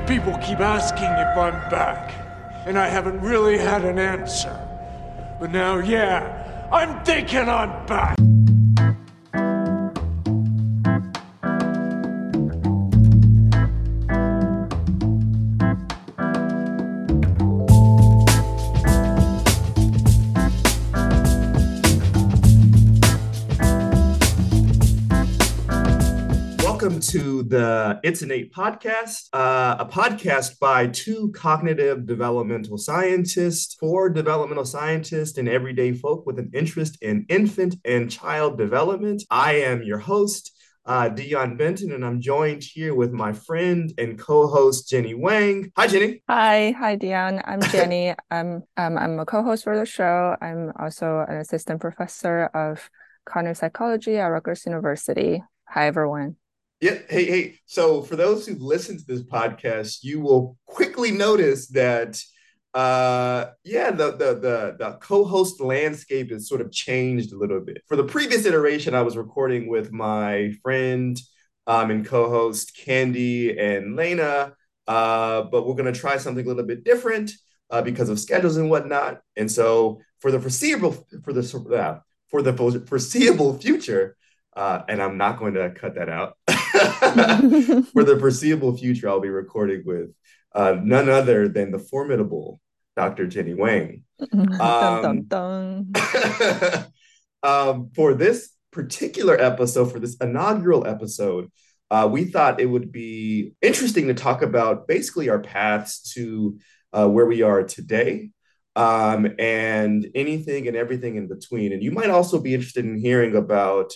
People keep asking if I'm back, and I haven't really had an answer. But now, yeah, I'm thinking I'm back. Welcome to the It's Innate podcast, a podcast by two cognitive developmental scientists, for developmental scientists and everyday folk with an interest in infant and child development. I am your host, Dion Benton, and I'm joined here with my friend and co-host Jenny Wang. Hi, Jenny. Hi, Dion. I'm Jenny. I'm a co-host for the show. I'm also an assistant professor of cognitive psychology at Rutgers University. Hi, everyone. Yeah, hey. So for those who've listened to this podcast, you will quickly notice that the co-host landscape has sort of changed a little bit. For the previous iteration, I was recording with my friend and co-host Candy and Lena, but we're gonna try something a little bit different because of schedules and whatnot. And so for the foreseeable future, and I'm not going to cut that out. For the foreseeable future, I'll be recording with none other than the formidable Dr. Jenny Wang. Dun, dun, Um, dun. for this particular episode, for this inaugural episode, we thought it would be interesting to talk about basically our paths to where we are today, and anything and everything in between. And you might also be interested in hearing about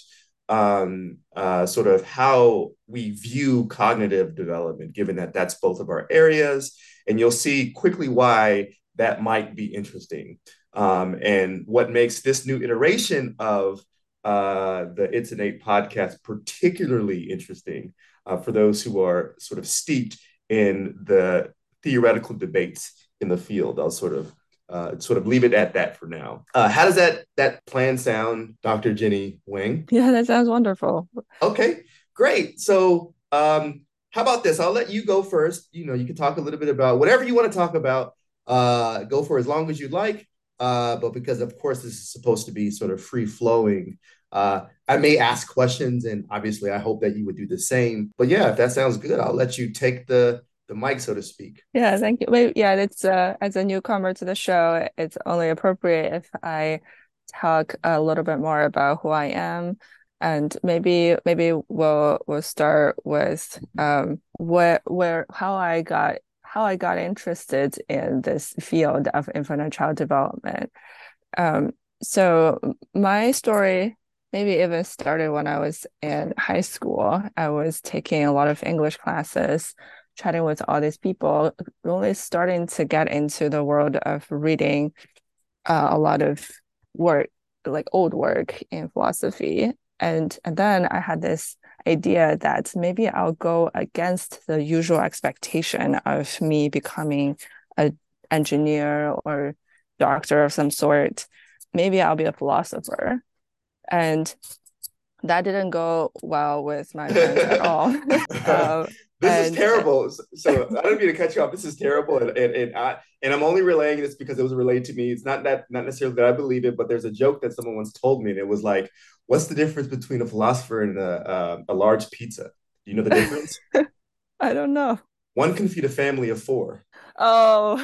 sort of how we view cognitive development, given that that's both of our areas. And you'll see quickly why that might be interesting. And what makes this new iteration of the It's Innate podcast particularly interesting for those who are sort of steeped in the theoretical debates in the field. I'll sort of leave it at that for now. How does that plan sound, Dr. Jenny Wang? Yeah, that sounds wonderful. Okay, great. So, how about this? I'll let you go first. You can talk a little bit about whatever you want to talk about. Go for as long as you'd like. But because, of course, this is supposed to be sort of free flowing, I may ask questions, and obviously, I hope that you would do the same. But yeah, if that sounds good, I'll let you take the mic, so to speak. Yeah, thank you. Wait, yeah, it's as a newcomer to the show, it's only appropriate if I talk a little bit more about who I am, and maybe we'll start with where how I got interested in this field of infant and child development. So my story maybe even started when I was in high school. I was taking a lot of English classes, chatting with all these people, really starting to get into the world of reading a lot of work, like old work in philosophy. And then I had this idea that maybe I'll go against the usual expectation of me becoming an engineer or doctor of some sort. Maybe I'll be a philosopher. And that didn't go well with my friends at all. uh, This is and terrible. So I don't mean to cut you off. This is terrible, and I'm only relaying this because it was relayed to me. It's not necessarily that I believe it, but there's a joke that someone once told me, and it was like, "What's the difference between a philosopher and a large pizza? Do you know the difference? I don't know. One can feed a family of four." Oh,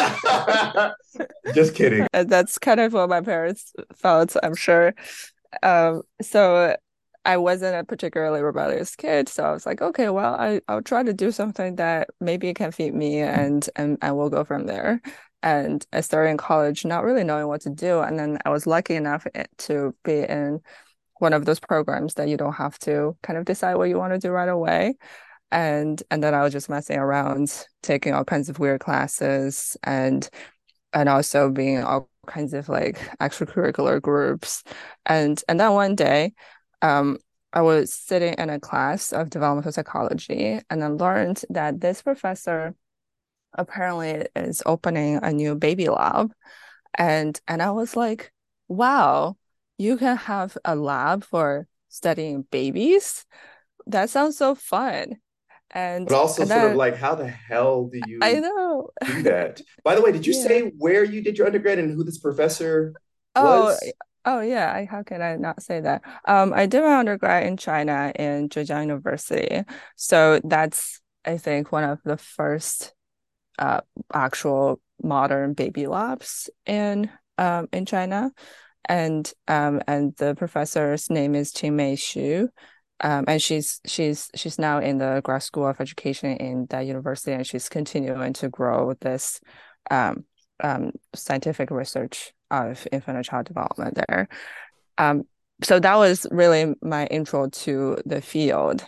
Just kidding. that's kind of what my parents felt, I'm sure. So I wasn't a particularly rebellious kid, so I was like, okay, well, I'll try to do something that maybe can feed me, and we'll go from there. And I started in college, not really knowing what to do, and then I was lucky enough to be in one of those programs that you don't have to kind of decide what you want to do right away. And then I was just messing around, taking all kinds of weird classes, and also being in all kinds of like extracurricular groups. And then one day, um, I was sitting in a class of developmental psychology, and I learned that this professor apparently is opening a new baby lab. And I was like, wow, you can have a lab for studying babies? That sounds so fun. And But also and sort of then like, how the hell do I you know. do that? By the way, did you Yeah. say where you did your undergrad and who this professor Oh, was? oh yeah. How can I not say that? I did my undergrad in China in Zhejiang University. So that's, I think, one of the first uh actual modern baby labs in China. And the professor's name is Qingmei Xu. And she's now in the grad school of education in that university, and she's continuing to grow this um, scientific research of infant and child development there. Um, so that was really my intro to the field,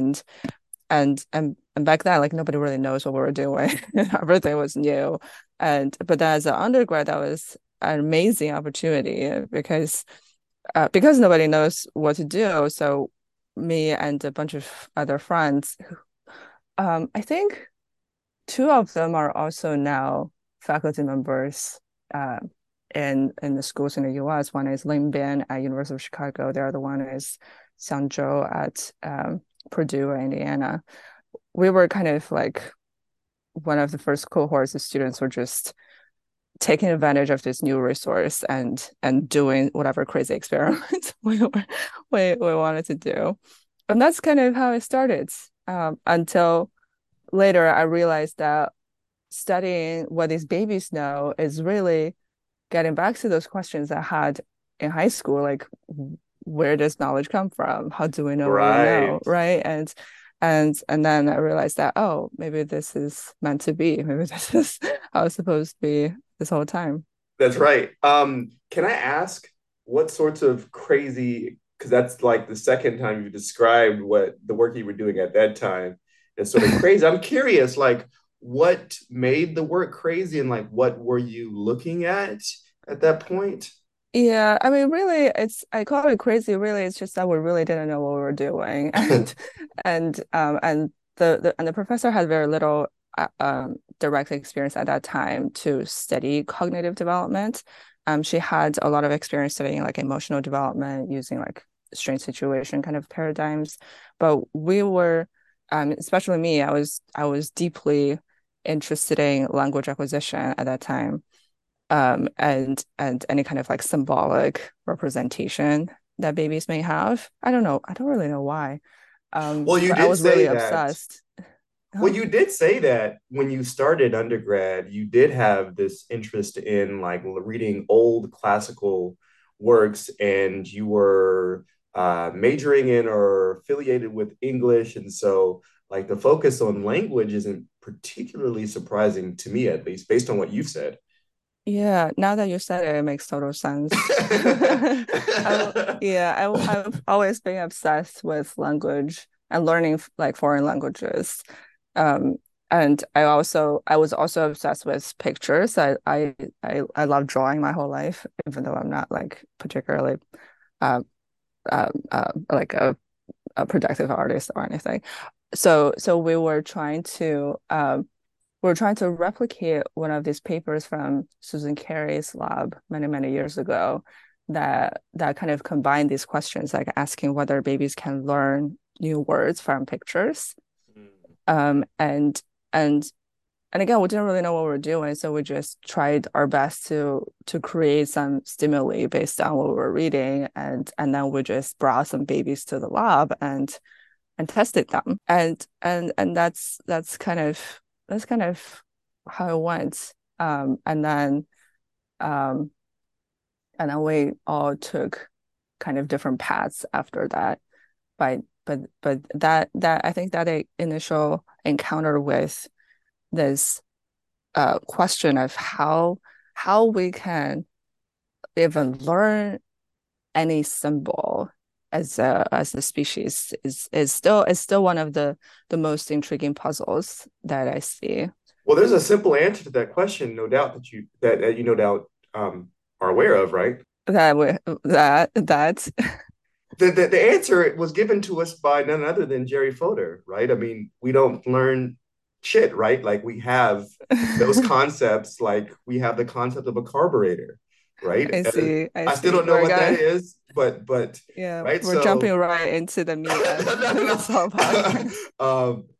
and back then, like nobody really knows what we were doing. Everything was new, and but then as an undergrad, that was an amazing opportunity because nobody knows what to do. So me and a bunch of other friends, I think two of them are also now faculty members uh, in the schools in the US. One is Lin Bin at University of Chicago. The other one is Xiang Zhou at Purdue, Indiana. We were kind of like one of the first cohorts of students were just taking advantage of this new resource and doing whatever crazy experiments we wanted to do. And that's kind of how it started. Until later, I realized that studying what these babies know is really getting back to those questions I had in high school, like where does knowledge come from? How do we know what we know? Right. Right. And then I realized that, oh, maybe this is meant to be. Maybe this is how it's supposed to be this whole time. That's right. Can I ask what sorts of crazy, because that's like the second time you described what the work you were doing at that time is sort of crazy. I'm curious, like, what made the work crazy and like what were you looking at that point? Yeah, I mean, really, I call it crazy. Really, it's just that we really didn't know what we were doing, and the professor had very little direct experience at that time to study cognitive development. She had a lot of experience studying like emotional development using like strange situation kind of paradigms, but we were, especially me, I was deeply interested in language acquisition at that time, and any kind of like symbolic representation that babies may have. I don't know. I don't really know why. Well, you But I did was really say that. obsessed. Well, Huh? you did say that when you started undergrad, you did have this interest in like reading old classical works, and you were majoring in or affiliated with English. And so, like, the focus on language isn't particularly surprising to me, at least based on what you've said. Yeah, now that you said it, it makes total sense. I've always been obsessed with language and learning like foreign languages. Um, and I was also obsessed with pictures. I love drawing my whole life, even though I'm not like particularly um, like a productive artist or anything. So we were trying to replicate one of these papers from Susan Carey's lab many years ago that kind of combined these questions, like asking whether babies can learn new words from pictures. Um, and and and again, we didn't really know what we were doing, so we just tried our best to create some stimuli based on what we were reading, and then we just brought some babies to the lab and tested them, and that's kind of how it went. Um, and then we all took kind of different paths after that. But that I think that initial encounter with this question of how we can even learn any symbol as a species is still one of the most intriguing puzzles that I see. Well, there's a simple answer to that question, no doubt that you no doubt are aware of, right? That we that The answer was given to us by none other than Jerry Fodor, right? I mean, we don't learn shit, right? Like we have those concepts, like we have the concept of a carburetor, right? I I still see. don't know We're what that gonna is, but yeah, right. we're jumping So right into the meat of no, no, this whole no. podcast.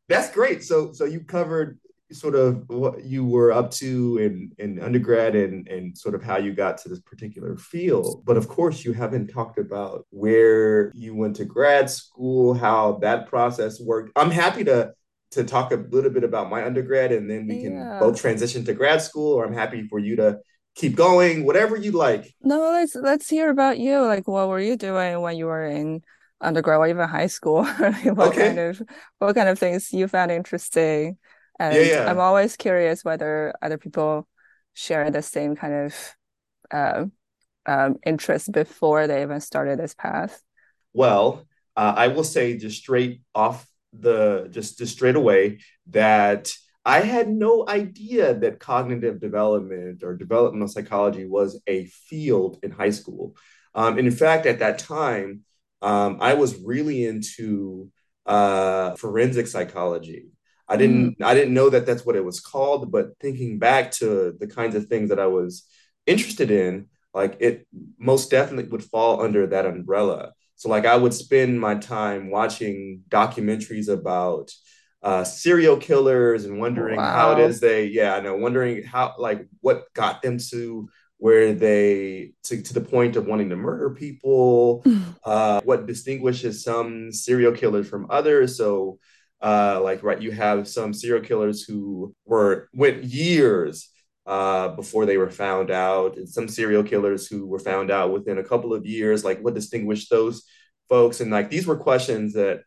That's great. So you covered sort of what you were up to in undergrad and sort of how you got to this particular field. But of course, you haven't talked about where you went to grad school, how that process worked. I'm happy to talk a little bit about my undergrad, and then we can Yeah. both transition to grad school, or I'm happy for you to keep going, whatever you like. No, let's hear about you. Like, what were you doing when you were in undergrad or even high school? Like, Okay. what kind of things you found interesting? Yeah, And I'm yeah. always curious whether other people share the same kind of uh, interest before they even started this path. Well, I will say just straight off just straight away that I had no idea that cognitive development or developmental psychology was a field in high school. And in fact, at that time, I was really into forensic psychology. Mm, I didn't know that that's what it was called, but thinking back to the kinds of things that I was interested in, like it most definitely would fall under that umbrella. So like I would spend my time watching documentaries about serial killers and wondering how it wow. is yeah, I know, wondering how like what got them to where they to the point of wanting to murder people, what distinguishes some serial killers from others. So like right, you have some serial killers who went years before they were found out, and some serial killers who were found out within a couple of years. Like, what distinguished those folks? And like, these were questions that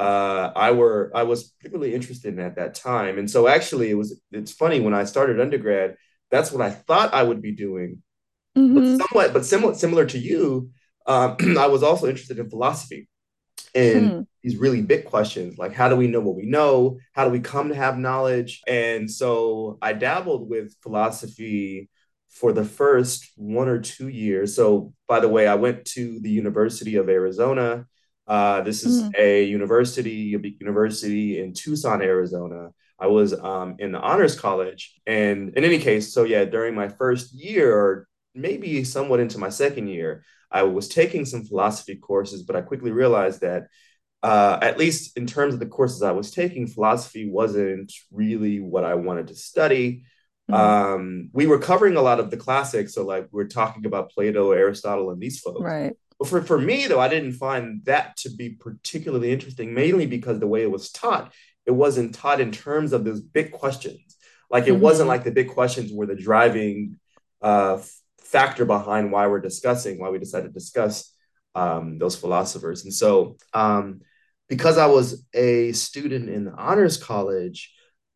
I was particularly interested in at that time. And so, actually, it's funny when I started undergrad. That's what I thought I would be doing, but Hmm. similar to you. I was also interested in philosophy and Hmm. these really big questions like how do we know what we know, how do we come to have knowledge. And so I dabbled with philosophy for the first 1 or 2 years. So by the way, I went to the University of Arizona. This is Hmm. a big university in Tucson, Arizona. I was in the honors college. And in any case, so yeah, during my first year, or maybe somewhat into my second year, I was taking some philosophy courses, but I quickly realized that, at least in terms of the courses I was taking, philosophy wasn't really what I wanted to study. Hmm. We were covering a lot of the classics, so like we're talking about Plato, Aristotle, and these folks. Right. But for me, though, I didn't find that to be particularly interesting, mainly because the way it was taught, it wasn't taught in terms of those big questions. Like it wasn't Hmm. like the big questions were the driving factor behind why we decided to discuss those philosophers. And so, because I was a student in the honors college,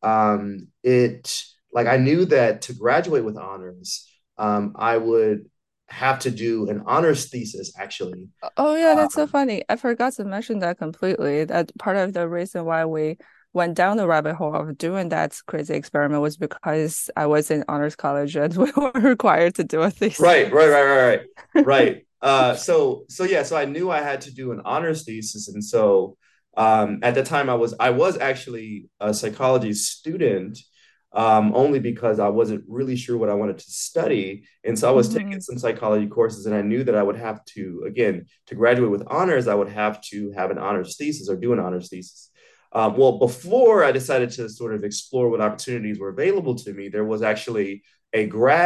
it like I knew that to graduate with honors, I would have to do an honors thesis actually. Oh yeah, that's so Um, funny. I forgot to mention that completely. That part of the reason why we went down the rabbit hole of doing that crazy experiment was because I was in honors college and we were required to do a thesis. right. So yeah, so I knew I had to do an honors thesis, and so at the time I was actually a psychology student, only because I wasn't really sure what I wanted to study, and so I was taking Hmm. some psychology courses, and I knew that I would have to, again, to graduate with honors, I would have to have an honors thesis or do an honors thesis. Well, before I decided to sort of explore what opportunities were available to me, there was actually a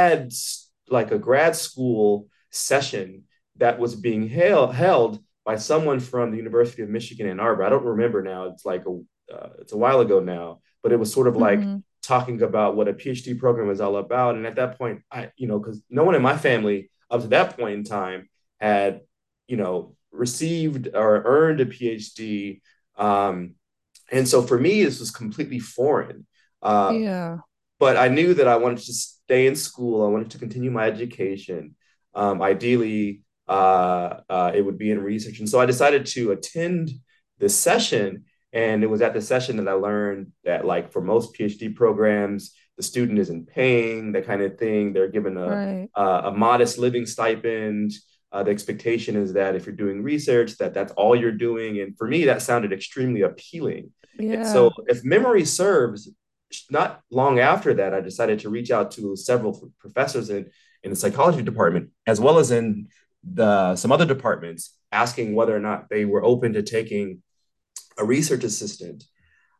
a grad school session that was being held by someone from the University of Michigan Ann Arbor. I don't remember now. It's a while ago now, but it was sort of like Hmm. talking about what a PhD program is all about. And at that point, because no one in my family up to that point in time had, received or earned a PhD. Um, and so for me, this was completely foreign. Uh, Yeah. but I knew that I wanted to stay in school. I wanted to continue my education. Ideally, it would be in research. And so I decided to attend this session. And it was at the session that I learned that, like, for most PhD programs, the student isn't paying, that kind of thing. They're given Right. a modest living stipend. The expectation is that if you're doing research, that's all you're doing. And for me, that sounded extremely appealing. And so, Yeah. if memory serves, not long after that, I decided to reach out to several professors in the psychology department, as well as in some other departments, asking whether or not they were open to taking a research assistant.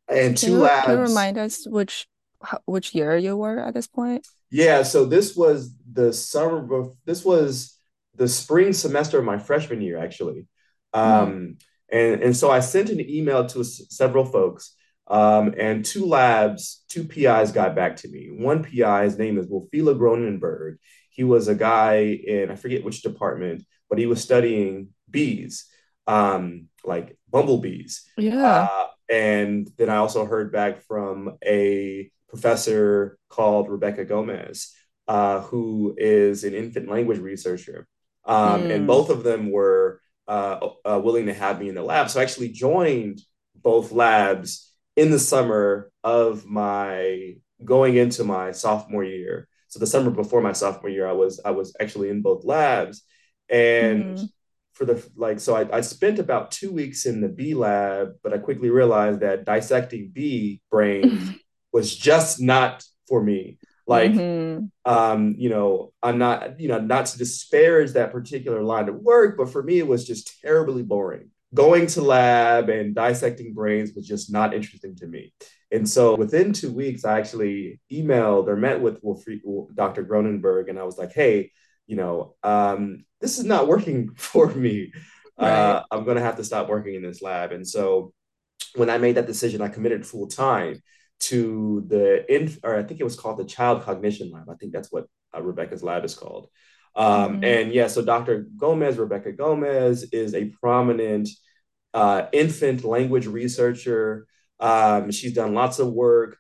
and Can two you labs. remind us which year you were at this point? Yeah, so this was this was the spring semester of my freshman year, actually. Mm. And so I sent an email to several folks, and two PIs got back to me. One PI, his name is Wolfila Gronenberg. He was a guy in, I forget which department, but he was studying bees, like bumblebees. Yeah. And then I also heard back from a professor called Rebecca Gomez, who is an infant language researcher. And Mm. both of them were willing to have me in the lab. So I actually joined both labs in the summer of my going into my sophomore year. So the summer before my sophomore year, I was actually in both labs. And Mm. for the like, so I spent about 2 weeks in the bee lab, but I quickly realized that dissecting bee brains was just not for me. Like, Mm-hmm. I'm not, not to disparage that particular line of work, but for me, it was just terribly boring. Going to lab and dissecting brains was just not interesting to me. And so within 2 weeks, I actually emailed or met with Dr. Gronenberg, and I was like, hey, this is not working for me. Right. I'm going to have to stop working in this lab. And so when I made that decision, I committed full time to or I think it was called the Child Cognition Lab. I think that's what Rebecca's lab is called. Mm-hmm. And yeah, so Dr. Gomez, Rebecca Gomez, is a prominent infant language researcher. She's done lots of work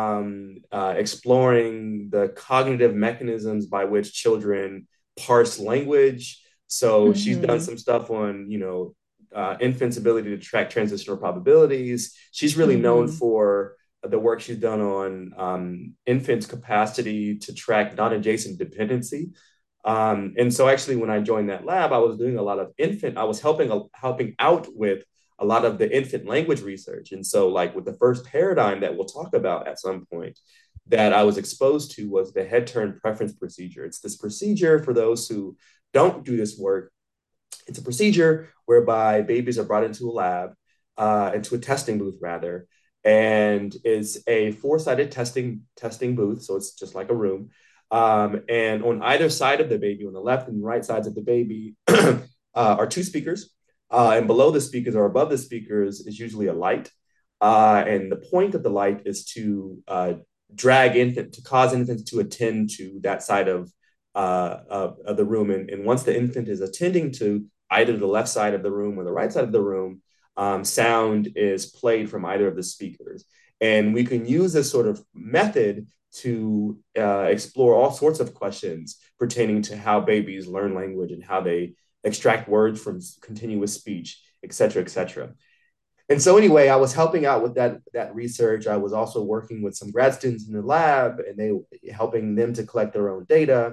exploring the cognitive mechanisms by which children parse language. So she's done Mm-hmm. some stuff on, infants' ability to track transitional probabilities. She's really known Mm-hmm. for the work she's done on infants' capacity to track non-adjacent dependency. And so actually, when I joined that lab, I was doing a lot of I was helping out with a lot of the infant language research. And so, like with the first paradigm that we'll talk about at some point, that I was exposed to was the head turn preference procedure. It's this procedure for those who don't do this work. It's a procedure whereby babies are brought into a lab, into a testing booth rather, and it's a four-sided testing booth, so it's just like a room. And on either side of the baby, on the left and right sides of the baby, are two speakers, and below the speakers or above the speakers is usually a light. And the point of the light is to cause infants to attend to that side of the room. And once the infant is attending to either the left side of the room or the right side of the room, sound is played from either of the speakers. And we can use this sort of method to explore all sorts of questions pertaining to how babies learn language and how they extract words from continuous speech, et cetera, et cetera. And so anyway, I was helping out with that research. I was also working with some grad students in the lab, and they helping them to collect their own data.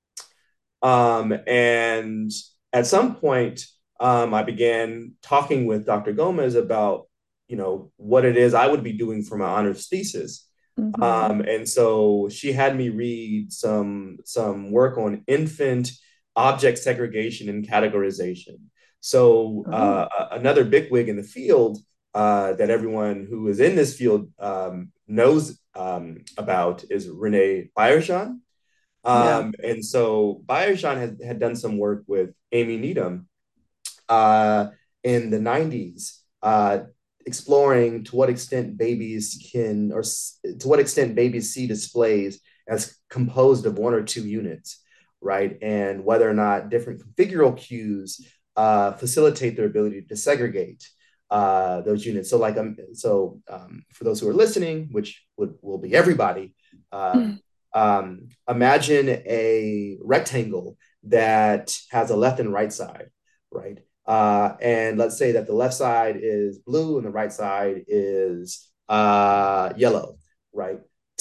And at some point, I began talking with Dr. Gomez about, what it is I would be doing for my honors thesis. Mm-hmm. And so she had me read some work on infant object segregation and categorization. So Oh. another bigwig in the field that everyone who is in this field knows about is Renee Bayerjan. Yeah. And so Bayerjan had done some work with Amy Needham in the 90s, exploring to what extent to what extent babies see displays as composed of one or two units, right? And whether or not different configural cues facilitate their ability to segregate those units. So, for those who are listening, which will be everybody, imagine a rectangle that has a left and right side, right? And let's say that the left side is blue and the right side is yellow, right?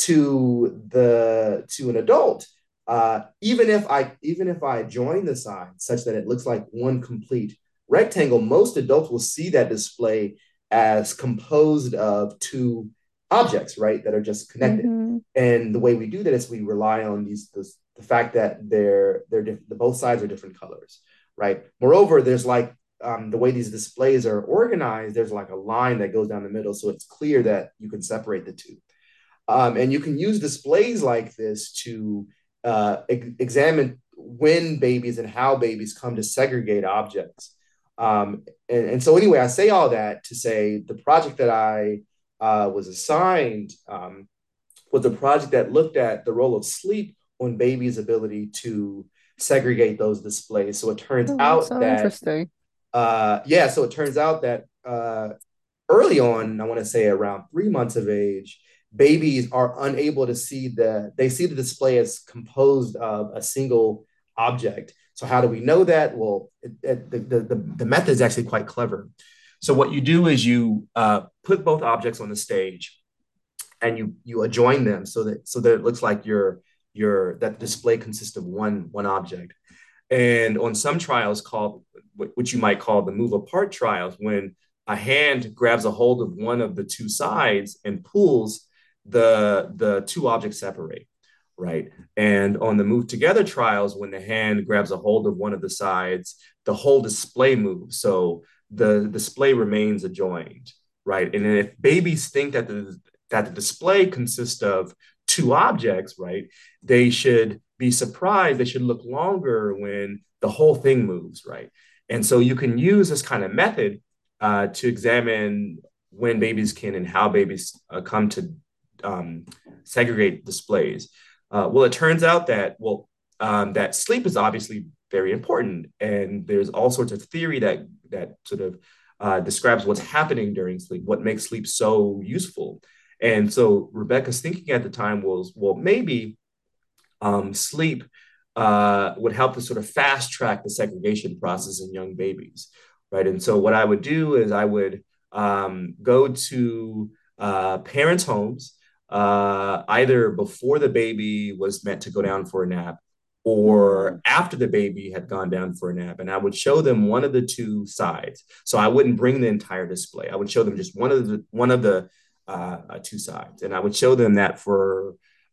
To an adult, even if I join the sign such that it looks like one complete rectangle, most adults will see that display as composed of two objects, right, that are just connected. Mm-hmm. And the way we do that is we rely on the fact that the both sides are different colors, right? Moreover, there's like the way these displays are organized, there's like a line that goes down the middle, so it's clear that you can separate the two. And you can use displays like this to examine when babies and how babies come to segregate objects. And so, anyway, I say all that to say the project that I was assigned was a project that looked at the role of sleep on babies' ability to segregate those displays. So it turns Oh, that's out so that, interesting. so it turns out that early on, I want to say around 3 months of age, babies are unable to see they see the display as composed of a single object. So how do we know that? Well, the method is actually quite clever. So what you do is you put both objects on the stage and you adjoin them so that it looks like that the display consists of one object. And on some trials called, which you might call the move apart trials, when a hand grabs a hold of one of the two sides and pulls, the two objects separate, right? And on the move together trials, when the hand grabs a hold of one of the sides, the whole display moves. So the display remains adjoined, right? And if babies think that the display consists of two objects, right, they should be surprised. They should look longer when the whole thing moves, right? And so you can use this kind of method to examine when babies can and how babies come to segregate displays. Well, it turns out that sleep is obviously very important, and there's all sorts of theory that sort of describes what's happening during sleep, what makes sleep so useful. And so Rebecca's thinking at the time was, well, maybe sleep would help to sort of fast track the segregation process in young babies, right? And so what I would do is I would go to parents' homes either before the baby was meant to go down for a nap or Mm. after the baby had gone down for a nap. And I would show them one of the two sides. So I wouldn't bring the entire display. I would show them just one of the two sides. And I would show them that for,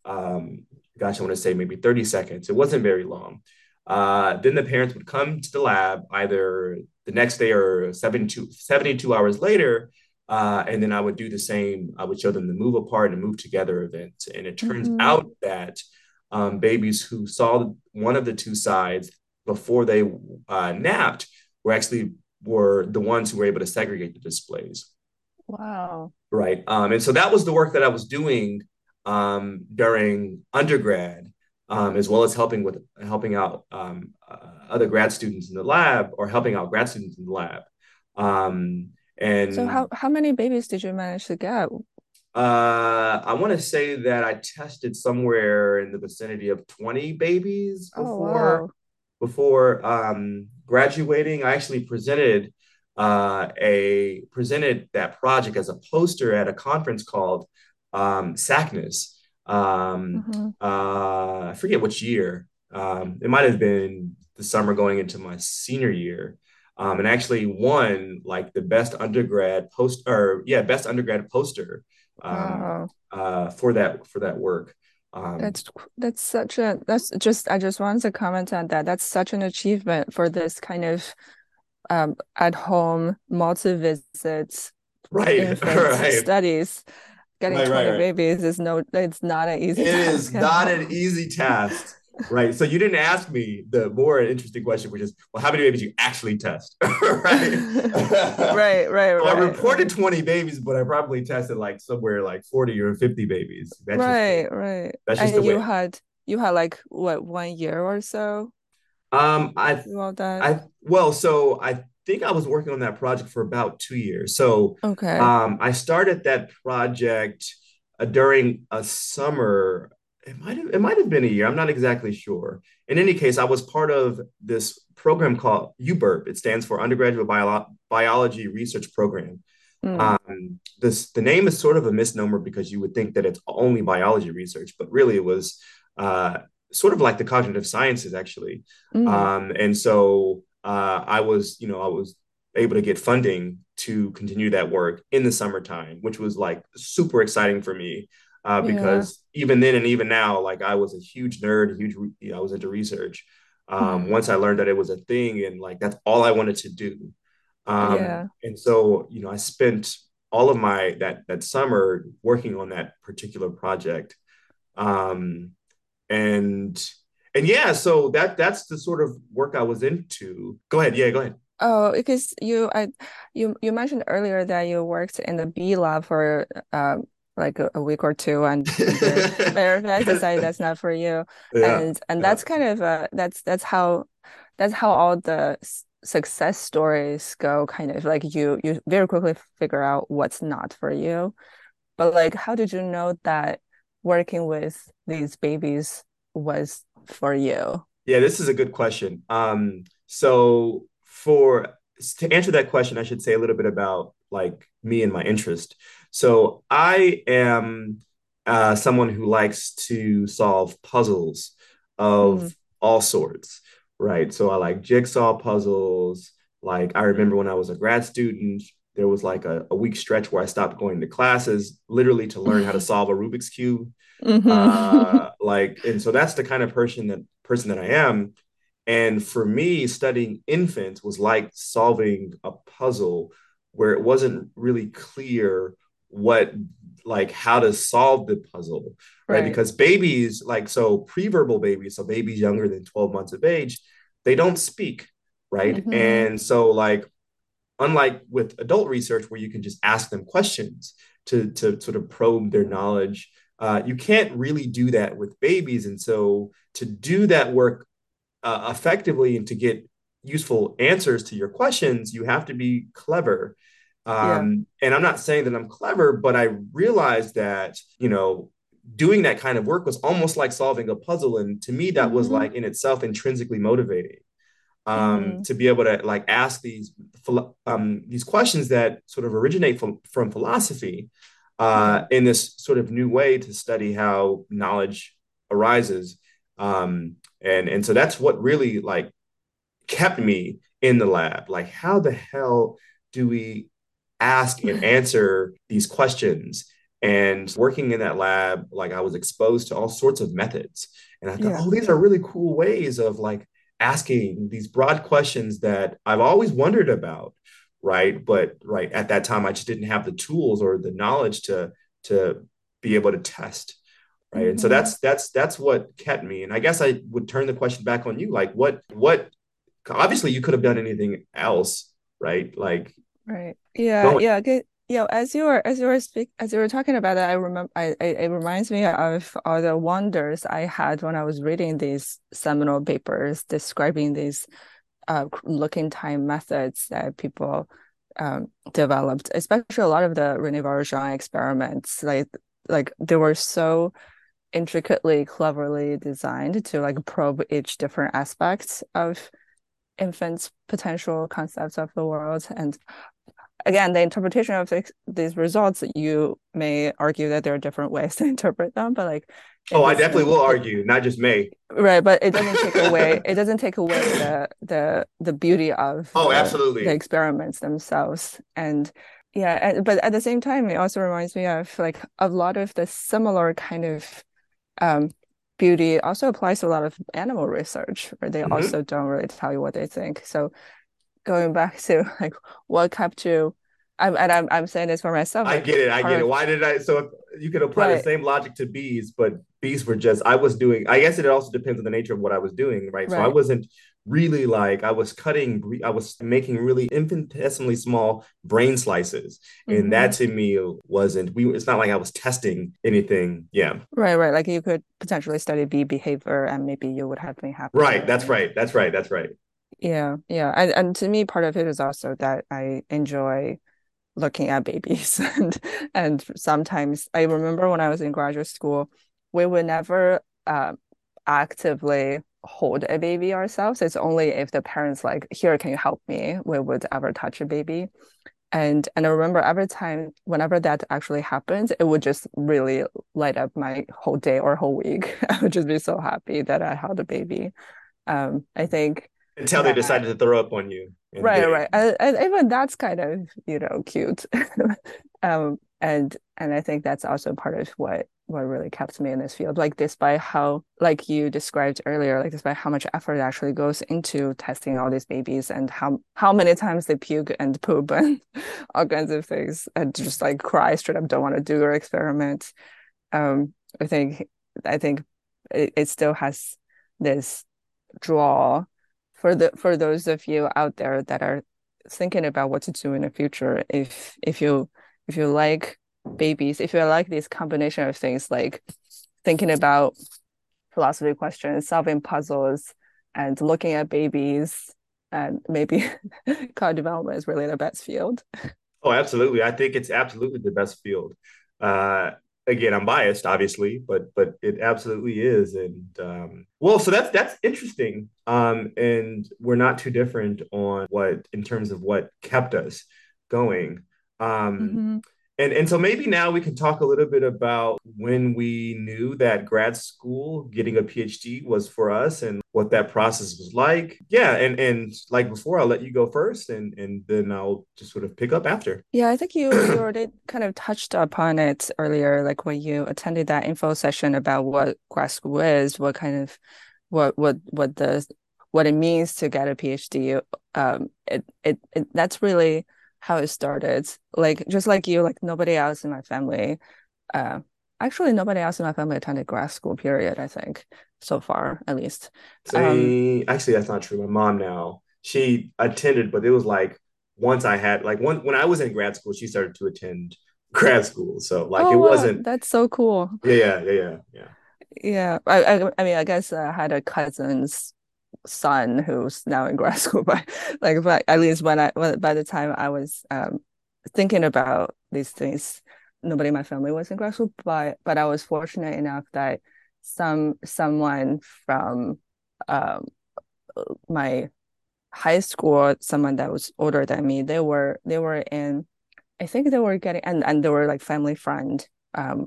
gosh, I want to say maybe 30 seconds. It wasn't very long. Then the parents would come to the lab either the next day or 72 hours later. And then I would do the same. I would show them the move apart and move together event. And it turns Mhm. out that babies who saw one of the two sides before they napped were the ones who were able to segregate the displays. Wow. Right. And so that was the work that I was doing during undergrad, as well as helping out other grad students in the lab or helping out grad students in the lab. Um, So and how many babies did you manage to get? I want to say that I tested somewhere in the vicinity of 20 babies Oh, before wow. before graduating. I actually presented that project as a poster at a conference called SACNAS. Hmm. I forget which year. It might have been the summer going into my senior year. And actually won like the best undergrad poster um, Wow. for that work. Um, I just wanted to comment on that. That's such an achievement for this kind of at home multi-visit right, infant right, studies. Getting right, right, 20 right. babies is it's not an easy It is task at not an all. easy task, right? So you didn't ask me the more interesting question, which is, well, how many babies you actually test, right? Right, right, So I right, reported right. 20 babies, but I probably tested like somewhere like 40 or 50 babies. Right, right. That's just the And way. you had like what, 1 year or so I to do all that? so I think I was working on that project for about 2 years. So Okay. I started that project during a summer. It might have been a year. I'm not exactly sure. In any case, I was part of this program called UBERP. It stands for Undergraduate Biology Research Program. Mm, The name is sort of a misnomer because you would think that it's only biology research, but really it was uh, sort of like the cognitive sciences actually. mm, And so I was able to get funding to continue that work in the summertime, which was like super exciting for me. yeah. Because even then and even now, like I was a huge nerd, I was into research. Once I learned that it was a thing and like that's all I wanted to do. Yeah. And so, I spent all of my that summer working on that particular project. Um, and and yeah, so that's the sort of work I was into. Go ahead. Yeah, go ahead. Oh, because you mentioned earlier that you worked in the bee lab for like a week or two, and very fast Yes. decided that's not for you, Yeah. and Yeah. that's kind of that's how all the success stories go. Kind of like you very quickly figure out what's not for you. But like, how did you know that working with these babies was for you? Yeah, this is a good question. So for to answer that question, I should say a little bit about like me and my interest. So I am someone who likes to solve puzzles of Mm. all sorts, right? So I like jigsaw puzzles. Like I remember when I was a grad student, there was like a week stretch where I stopped going to classes literally to learn how to solve a Rubik's Cube. Hmm. And so that's the kind of person that I am. And for me, studying infants was like solving a puzzle where it wasn't really clear what like how to solve the puzzle, right? Right. Because babies, like so preverbal babies, so babies younger than 12 months of age, they don't speak, right? Hmm. And so like unlike with adult research where you can just ask them questions to sort of probe their knowledge, you can't really do that with babies. And so to do that work effectively and to get useful answers to your questions, you have to be clever. Yeah. And I'm not saying that I'm clever, but I realized that, doing that kind of work was almost like solving a puzzle. And to me, that was Hmm. like in itself intrinsically motivating, Hmm. to be able to like ask these questions that sort of originate from philosophy, Yeah. in this sort of new way to study how knowledge arises. And so that's what really like kept me in the lab. Like, how the hell do we ask and answer these questions? And working in that lab, like I was exposed to all sorts of methods. And I thought, Yeah. oh, these are really cool ways of like asking these broad questions that I've always wondered about. Right. But right at that time, I just didn't have the tools or the knowledge to be able to test. Right. And so Hmm. that's what kept me. And I guess I would turn the question back on you. Like what obviously you could have done anything else, right? Like Right. Yeah. going. Yeah. Good. Yeah. As you were talking about that, I remember. It reminds me of all the wonders I had when I was reading these seminal papers describing these looking time methods that people developed, especially a lot of the René Barrejean experiments. Like they were so intricately, cleverly designed to like probe each different aspects of infants' potential concepts of the world. And again, the interpretation of these results, you may argue that there are different ways to interpret them, but like it Oh, I definitely doesn't will it, argue, not just May. right, but it doesn't take away the beauty of Oh, the absolutely. experiments themselves. And yeah, but at the same time, it also reminds me of like a lot of the similar kind of um beauty also applies to a lot of animal research, where they Hmm. also don't really tell you what they think. So going back to like what kept you, I'm saying this for myself, I like get it. I part get it. of Why did I? So you could apply the right, same logic to bees, but bees were just, I was doing, I guess it also depends on the nature of what I was doing, right? So I right. wasn't really like, I was making really infinitesimally small brain slices. And that Hmm. to me it's not like I was testing anything. Yeah. Right. Like you could potentially study bee behavior and maybe you would have been Right. happier. That's right. That's right. That's right. Yeah. And to me, part of it is also that I enjoy looking at babies and sometimes I remember when I was in graduate school, we would never actively hold a baby ourselves. It's only if the parents like, here, can you help me? We would ever touch a baby. And I remember every time, whenever that actually happens, it would just really light up my whole day or whole week. I would just be so happy that I held a baby. I think Until they that decided to throw up on you. And right. then, And even that's kind of, cute. And I think that's also part of what what really kept me in this field. Like despite how, like you described earlier, like despite how much effort actually goes into testing all these babies and how many times they puke and poop and all kinds of things and just like cry straight up, don't want to do your experiment. Um, I think I think it still has this draw for those of you out there that are thinking about what to do in the future. If you like babies, if you like this combination of things like thinking about philosophy questions, solving puzzles, and looking at babies, and maybe car development is really the best field. Oh, absolutely. I think it's absolutely the best field. Uh, Again, I'm biased, obviously, but it absolutely is. And well, so that's interesting. And we're not too different on what in terms of what kept us going. Um, Mm-hmm. and so maybe now we can talk a little bit about when we knew that grad school, getting a PhD was for us and what that process was like. Yeah, and like before, I'll let you go first and then I'll just sort of pick up after. Yeah, I think you already kind of touched upon it earlier, like when you attended that info session about what grad school is, what kind of what the what it means to get a PhD. That's really how it started. Like just like you, like nobody else in my family, uh, actually nobody else in my family attended grad school, period, I think, so far at least. Um, Say, actually, that's not true. My mom now, she attended, but it was like once I had like one when I was in grad school, she started to attend grad school. So like it oh wow, wasn't, that's so cool. yeah. Yeah, I mean, I guess I had a cousin's son who's now in grad school, but at least by the time I was thinking about these things, nobody in my family was in grad school, but I was fortunate enough that someone from um my high school, someone that was older than me, they were in, I think they were getting, and they were like family friend, um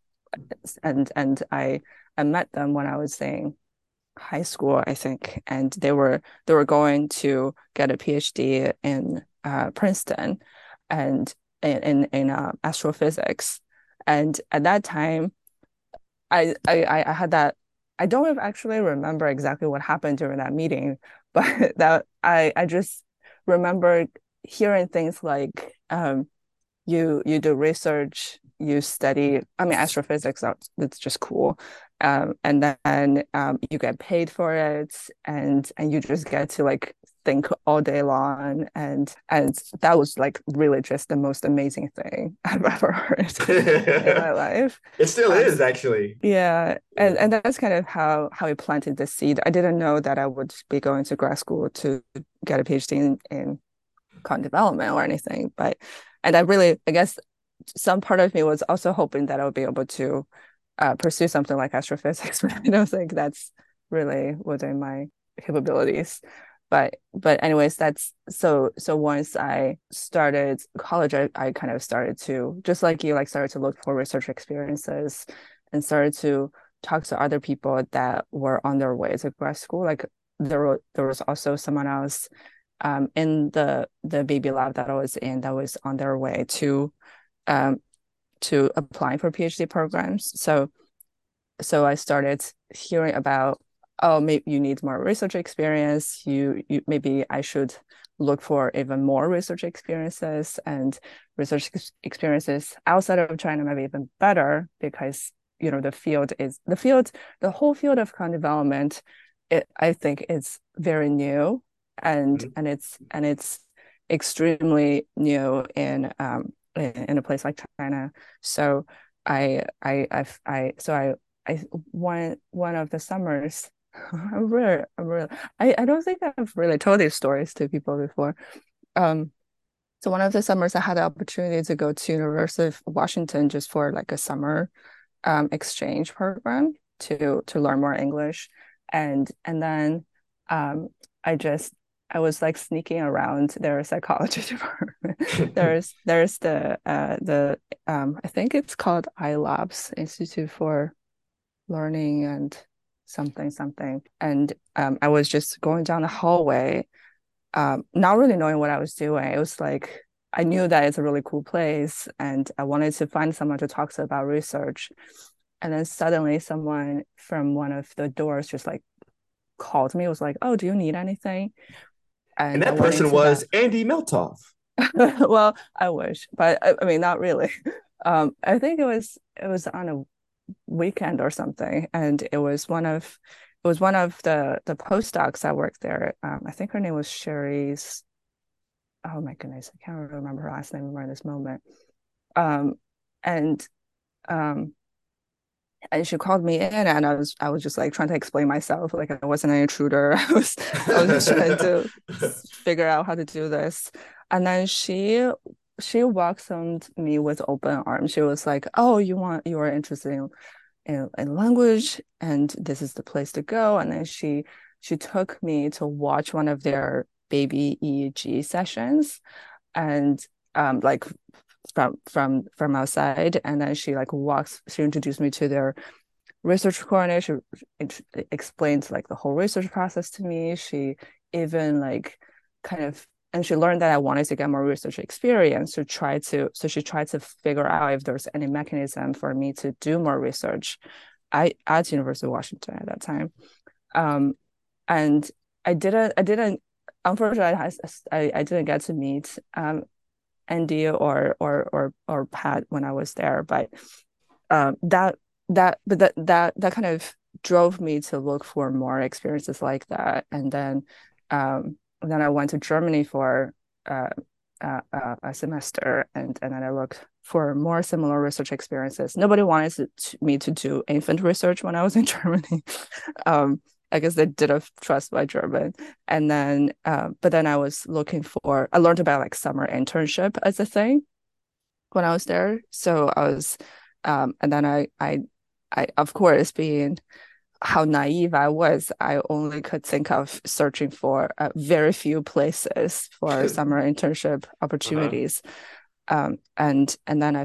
and I met them when I was in high school, I think, and they were going to get a PhD in Princeton, and in astrophysics. And at that time, I had that. I don't actually remember exactly what happened during that meeting, but that I just remember hearing things like you do research, you study, I mean, astrophysics, that's just cool. And then you get paid for it, and you just get to like think all day long, and that was like really just the most amazing thing I've ever heard in my life. It still Um, is actually. yeah, Yeah. and that's kind of how it planted the seed. I didn't know that I would be going to grad school to get a PhD in content development or anything, but and I really, I guess some part of me was also hoping that I would be able to pursue something like astrophysics, but I don't think that's really within my capabilities. But anyways, that's so once I started college, I kind of started to, just like you, like started to look for research experiences and started to talk to other people that were on their way to grad school. Like there was also someone else in the baby lab that I was in that was on their way um, to applying for PhD programs. So I started hearing about, oh, maybe you need more research experience. You maybe I should look for even more research experiences, and research experiences outside of China maybe even better because the whole field of content development, I think is very new, Mhm. and it's extremely new in a place like China. So I one of the summers. I don't think I've really told these stories to people before. Um, so one of the summers I had the opportunity to go to University of Washington just for like a summer exchange program to learn more English, and then um, I just I was like sneaking around their psychology department. There's the I think it's called iLabs, Institute for Learning and something something, and I was just going down the hallway, not really knowing what I was doing. It was like I knew that it's a really cool place, and I wanted to find someone to talk to about research. and then suddenly someone from one of the doors just like called me, was like, "Oh, do you need anything?" And And I that went person into that. was Andy Meltoff. Well, I wish, but I mean, not really. I think it was on a weekend or something, and it was one of the postdocs that worked there. I think her name was Sherry's. Oh my goodness, I can't remember her last name right this moment. Um, and um, and she called me in, and I was just like trying to explain myself, like I wasn't an intruder. I was just trying to figure out how to do this. And then she welcomed me with open arms. She was like, "Oh, you are interested in language, and this is the place to go." And then she took me to watch one of their baby EEG sessions, and like from outside. And then she introduced me to their research coordinator. She explained like the whole research process to me. She even like kind of and she learned that I wanted to get more research experience so she tried to figure out if there's any mechanism for me to do more research at University of Washington at that time. Um, and I didn't unfortunately I didn't get to meet Andy or Pat when I was there, but that that kind of drove me to look for more experiences like that. And then I went to Germany for a semester, and then I looked for more similar research experiences. Nobody wanted me to do infant research when I was in Germany. um, I guess they didn't trust my German. But then I learned about like summer internship as a thing when I was there. So and then I, of course, being how naive I was, I only could think of searching for very few places for summer internship Uh-huh. opportunities. And then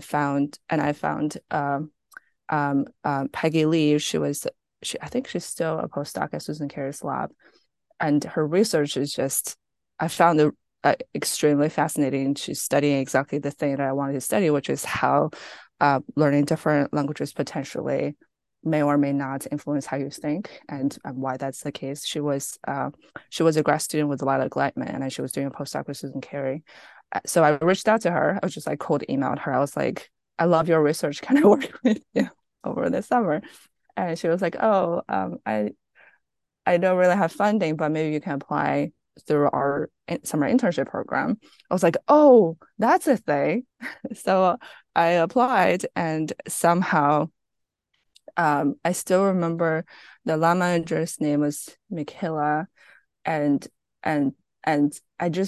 I found Peggy Lee. I think she's still a postdoc at Susan Carey's lab, and her research is just, I found it extremely fascinating. She's studying exactly the thing that I wanted to study, which is how learning different languages potentially may or may not influence how you think, and why that's the case. She was a grad student with Lila Gleitman, and she was doing a postdoc with Susan Carey. So I reached out to her. I was just like cold emailed her. I was like, "I love your research. Can I work with you over the summer?" And she was like, "Oh, I don't really have funding, but maybe you can apply through our summer internship program." I was like, "Oh, that's a thing." So I applied, and somehow I still remember the lab manager's name was Michaela, and and and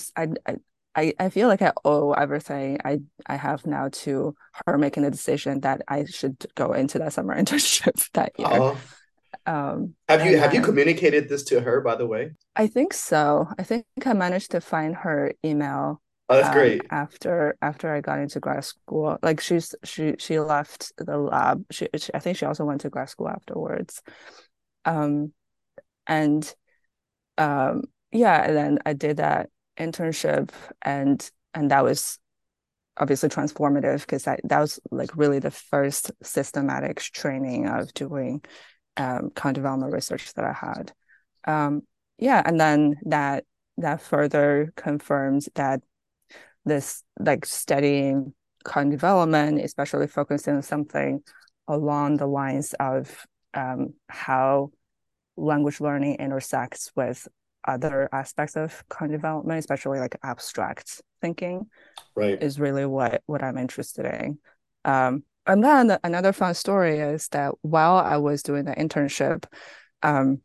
I feel like I owe everything I have now to her making the decision that I should go into that summer internship that year. Oh, have you And have you then communicated this to her, by the way? I think so. I think I managed to find her email Oh, that's great. after I got into grad school. Like she left the lab. She I think she also went to grad school afterwards. Um and um yeah, and then I did that internship, and that was obviously transformative because that was like really the first systematic training of doing kind of development research that I had. Um, yeah, and then that further confirms that this like studying cognitive development, especially focusing on something along the lines of how language learning intersects with other aspects of cognitive development, especially like abstract thinking, Right. is really what I'm interested in. And then another fun story is that while I was doing the internship, um,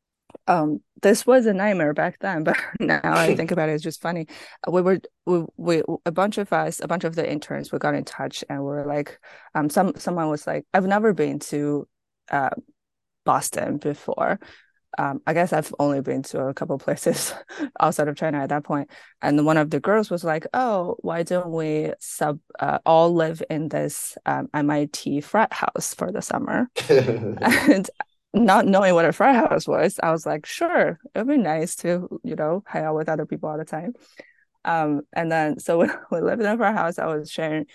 this was a nightmare back then, but now I think about it, it's just funny. We a bunch of us, a bunch of the interns, we got in touch, and we are like, someone was like, "I've never been to uh Boston before." I guess I've only been to a couple places outside of China at that point. And one of the girls was like, "Oh, why don't we all live in this MIT frat house for the summer?" And not knowing what a frat house was, I was like, "Sure, it'd be nice to, hang out with other people all the time." And then so we lived in a frat house. I was sharing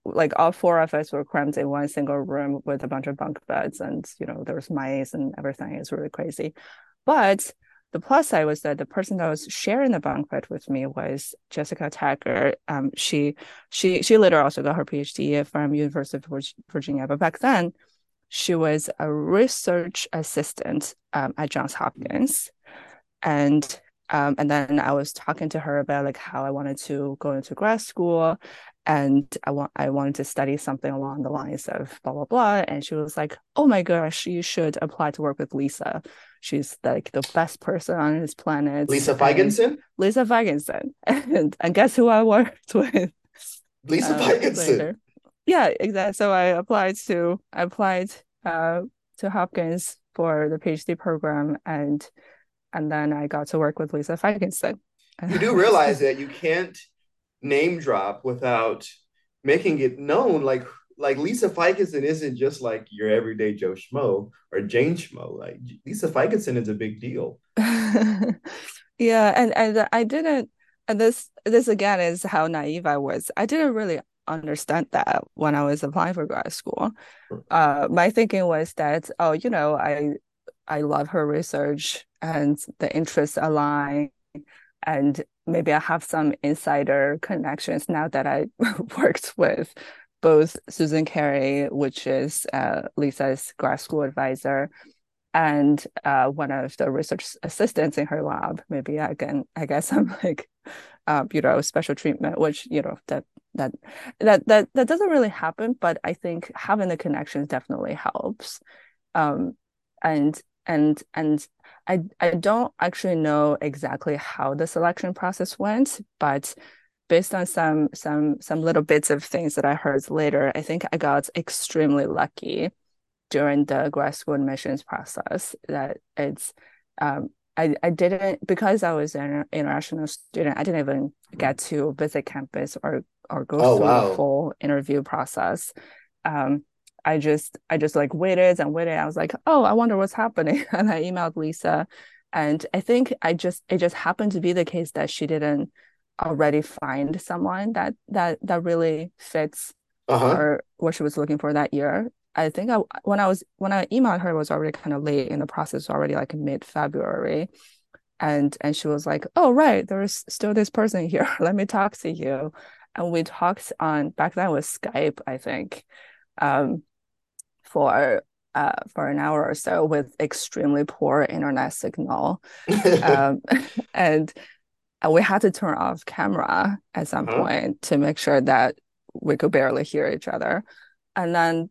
like all four of us were crammed in one single room with a bunch of bunk beds, and there was mice and everything. It's really crazy. But the plus side was that the person that was sharing the bunk bed with me was Jessica Taggart. She later also got her PhD from University of Virginia, but back then she was a research assistant at Johns Hopkins, and then I was talking to her about like how I wanted to go into grad school, and I wanted to study something along the lines of blah blah blah. And she was like, "Oh my gosh, you should apply to work with Lisa. She's like the best person on this planet." Lisa And Feigenson? Lisa Feigenson, and guess who I worked with Lisa Feigenson. later? Yeah, exactly. So I applied to Hopkins for the PhD program, and then I got to work with Lisa Feigenson. You do realize that you can't name drop without making it known. Like Lisa Feigenson isn't just like your everyday Joe Schmo or Jane Schmo. Like Lisa Feigenson is a big deal. Yeah, and I didn't, and this again is how naive I was. I didn't really understand that when I was applying for grad school. My thinking was that, oh, I love her research and the interests align, and maybe I have some insider connections now that I worked with both Susan Carey, which is Lisa's grad school advisor, and one of the research assistants in her lab. Maybe I guess I'm like, special treatment, which that doesn't really happen, but I think having the connections definitely helps. Um, and and I don't actually know exactly how the selection process went, but based on some little bits of things that I heard later, I think I got extremely lucky during the grad school admissions process. That it's I didn't, because I was an international student, I didn't even get to visit campus or go Oh through the wow. full interview process. Um, I just like waited and waited. I was like, oh, I wonder what's happening. And I emailed Lisa. And I think it just happened to be the case that she didn't already find someone that really fits Uh-huh. her what she was looking for that year. I think when I emailed her, it was already kind of late in the process, already like mid-February. And she was like, oh right, there's still this person here. Let me talk to you. And we talked on, back then with Skype, I think. Um, for an hour or so with extremely poor internet signal. Um, and we had to turn off camera at some Uh-huh. point to make sure that we could barely hear each other. And then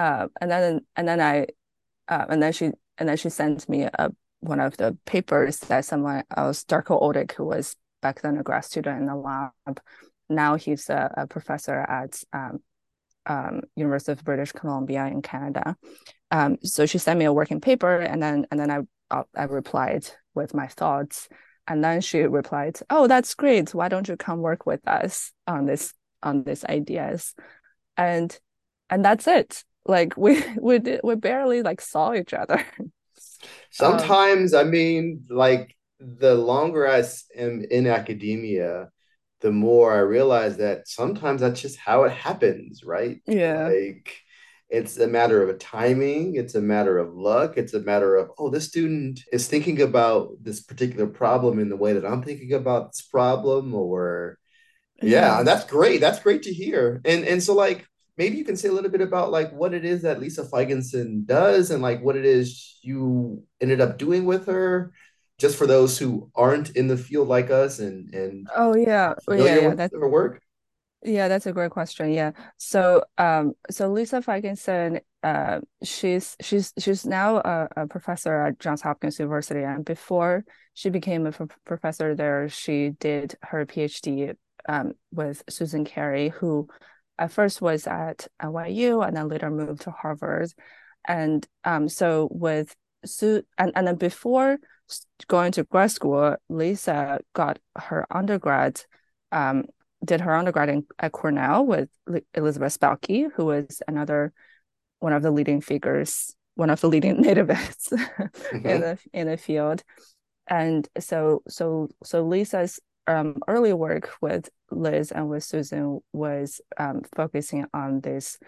and then she sent me one of the papers that someone else, Darko Odik, who was back then a grad student in the lab. Now he's a professor at University of British Columbia in Canada. So she sent me a working paper, and then I replied with my thoughts, and then she replied, "Oh, that's great. Why don't you come work with us on these ideas?" And that's it. Like we barely like saw each other. Um, Sometimes, I mean, like the longer am in academia, the more I realize that sometimes that's just how it happens, right? yeah. Like it's a matter of a timing, it's a matter of luck, it's a matter of, oh, this student is thinking about this particular problem in the way that I'm thinking about this problem, or yeah, Yeah. that's great. That's great to hear. And so like maybe you can say a little bit about like what it is that Lisa Feigenson does and like what it is you ended up doing with her, just for those who aren't in the field like us and Oh yeah. aren't Oh, yeah, familiar yeah. with her work. Yeah, that's a great question. Yeah. So Lisa Feigenson, she's now a professor at Johns Hopkins University, and before she became a professor there, she did her PhD with Susan Carey, who at first was at NYU and then later moved to Harvard. And so with Sue, and then before going to grad school, Lisa got her undergrad um did her undergrad at Cornell with Elizabeth Spelke, who was another one of the leading figures, one of the leading nativists Mhm. in the field. And so Lisa's early work with Liz and with Susan was focusing on this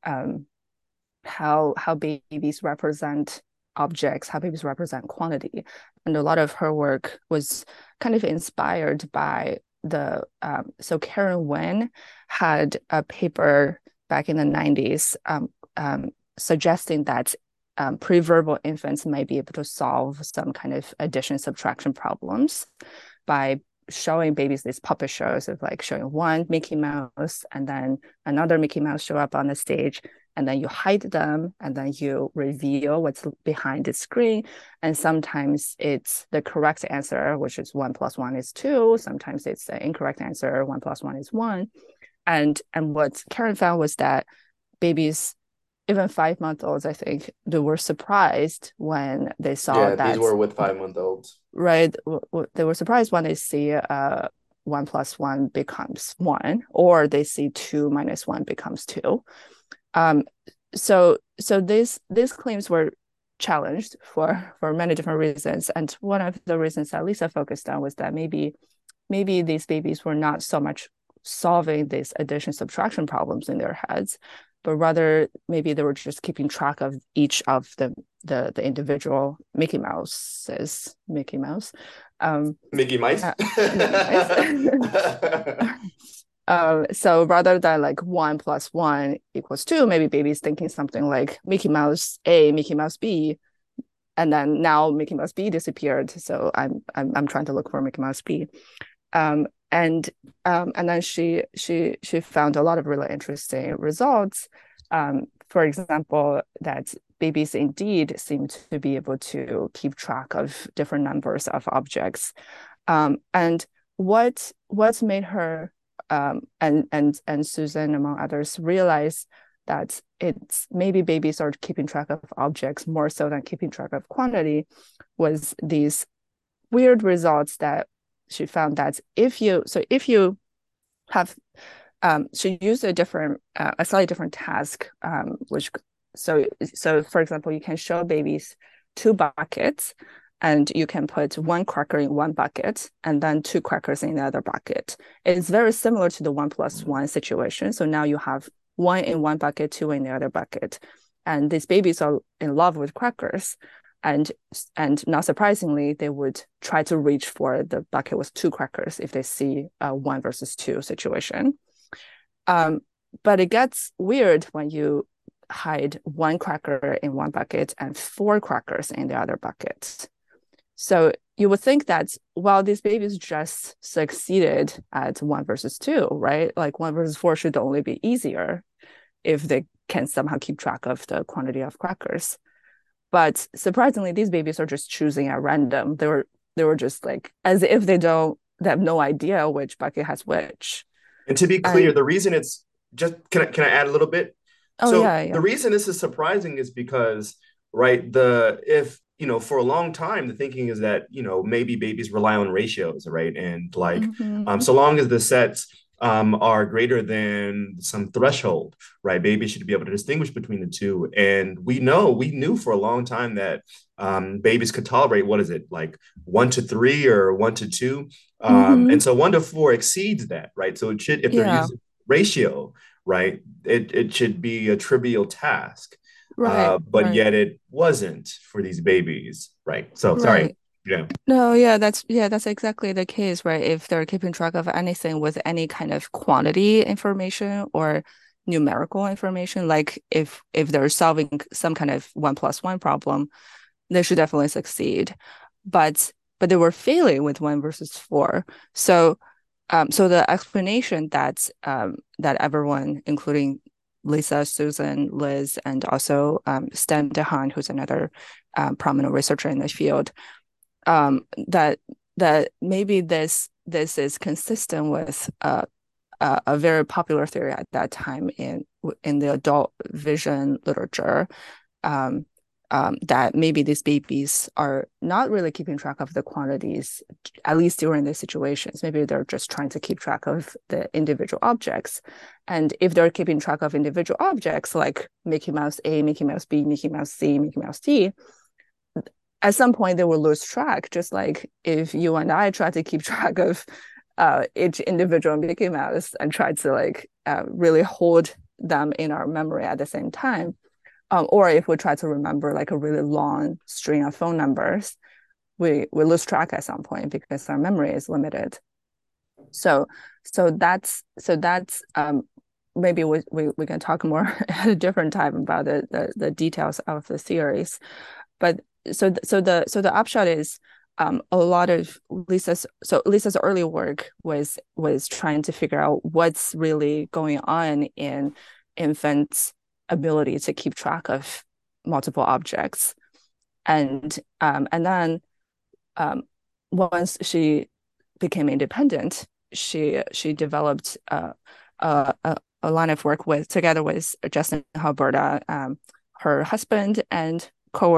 how babies represent objects, how babies represent quantity. And a lot of her work was kind of inspired by so Karen Wen had a paper back in the 90s suggesting that pre-verbal infants might be able to solve some kind of addition subtraction problems by showing babies these puppet shows of like showing one Mickey Mouse and then another Mickey Mouse show up on the stage, and then you hide them and then you reveal what's behind the screen. And sometimes it's the correct answer, which is 1 + 1 is 2. Sometimes it's the incorrect answer, 1 + 1 is 1. And what Karen found was that babies, even 5-month-olds, I think, they were surprised when they saw that. These were with 5-month-olds. Right. They were surprised when they see 1 + 1 becomes 1, or they see 2 - 1 becomes 2. So these claims were challenged for many different reasons. And one of the reasons that Lisa focused on was that maybe these babies were not so much solving these addition subtraction problems in their heads, but rather maybe they were just keeping track of each of the individual Mickey Mouse. Mickey Mice? Mickey Mice. So rather than like 1 + 1 = 2, maybe baby's thinking something like Mickey Mouse A, Mickey Mouse B, and then now Mickey Mouse B disappeared. So I'm trying to look for Mickey Mouse B. And then she found a lot of really interesting results. For example, that babies indeed seem to be able to keep track of different numbers of objects. And what's made her and Susan, among others, realize that it's maybe babies are keeping track of objects more so than keeping track of quantity was these weird results that she found that if you have she used a slightly different task, which so for example, you can show babies 2 buckets and you can put 1 cracker in one bucket and then 2 crackers in the other bucket. It's very similar to the 1 + 1 situation. So now you have 1 in one bucket, 2 in the other bucket. And these babies are in love with crackers. And not surprisingly, they would try to reach for the bucket with 2 crackers if they see a 1 versus 2 situation. But it gets weird when you hide 1 cracker in one bucket and 4 crackers in the other bucket. So you would think that, well, these babies just succeeded at 1 versus 2, right? Like 1 versus 4 should only be easier if they can somehow keep track of the quantity of crackers. But surprisingly, these babies are just choosing at random. They were just like, as if they have no idea which bucket has which. And to be clear, the reason it's just, can I add a little bit? Oh, so yeah. The reason this is surprising is because, right, for a long time, the thinking is that, maybe babies rely on ratios, right? And like, so long as the sets are greater than some threshold, right, babies should be able to distinguish between the two. And we knew for a long time that babies could tolerate, what is it, like 1 to 3 or 1 to 2. And so 1 to 4 exceeds that, right? So it should, if they're using ratio, right, it should be a trivial task. Right, but yet it wasn't for these babies, right? So sorry. Yeah. No, that's exactly the case, right? If they're keeping track of anything with any kind of quantity information or numerical information, like if they're solving some kind of 1 + 1 problem, they should definitely succeed. But they were failing with 1 versus 4. So the explanation that everyone, including Lisa, Susan, Liz, and also Stan DeHaan, who's another prominent researcher in the field, that maybe this is consistent with a very popular theory at that time in the adult vision literature, that maybe these babies are not really keeping track of the quantities, at least during these situations. Maybe they're just trying to keep track of the individual objects. And if they're keeping track of individual objects like Mickey Mouse A, Mickey Mouse B, Mickey Mouse C, Mickey Mouse D, at some point they will lose track, just like if you and I try to keep track of each individual Mickey Mouse and try to like really hold them in our memory at the same time. Or if we try to remember like a really long string of phone numbers, we lose track at some point because our memory is limited. So that's maybe we can talk more at a different time about the details of the theories. But so the upshot is a lot of Lisa's early work was trying to figure out what's really going on in infants' ability to keep track of multiple objects, and then once she became independent, she developed a line of work together with Justin Alberta, her husband and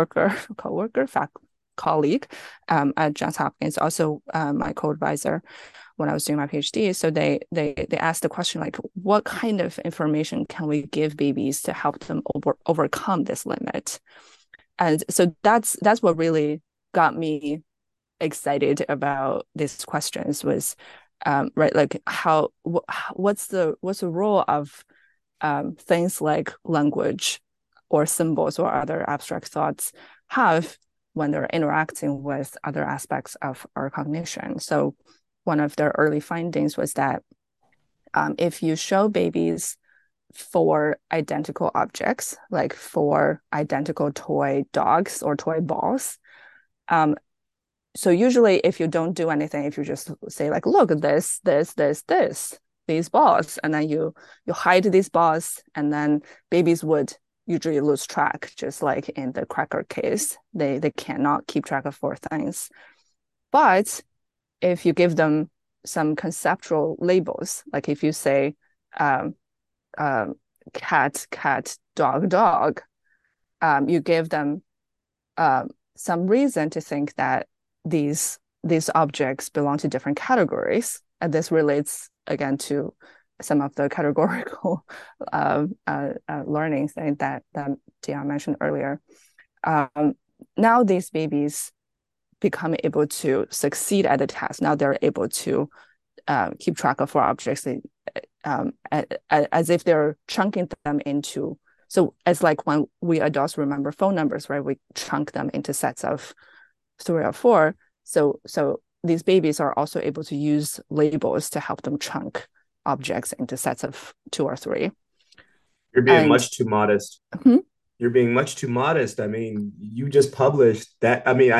colleague at Johns Hopkins, also my co-advisor when I was doing my PhD. So they asked the question like, what kind of information can we give babies to help them overcome this limit? And so that's what really got me excited about these questions was right, like what's the role of things like language or symbols or other abstract thoughts have when they're interacting with other aspects of our cognition. So one of their early findings was that if you show babies four identical objects, like four identical toy dogs or toy balls, so usually if you don't do anything, if you just say like, look at this, these balls, and then you hide these balls, and then babies would usually lose track, just like in the cracker case. They cannot keep track of four things. But if you give them some conceptual labels, like if you say cat, dog, you give them some reason to think that these objects belong to different categories. And this relates again to some of the categorical learning thing that Dion mentioned earlier. Now these babies become able to succeed at the task. Now they're able to keep track of four objects as if they're chunking them into. So it's like when we adults remember phone numbers, right? We chunk them into sets of 3 or 4. So these babies are also able to use labels to help them chunk objects into sets of 2 or 3. You're being much too modest. You're being much too modest. I mean, you just published that. I mean,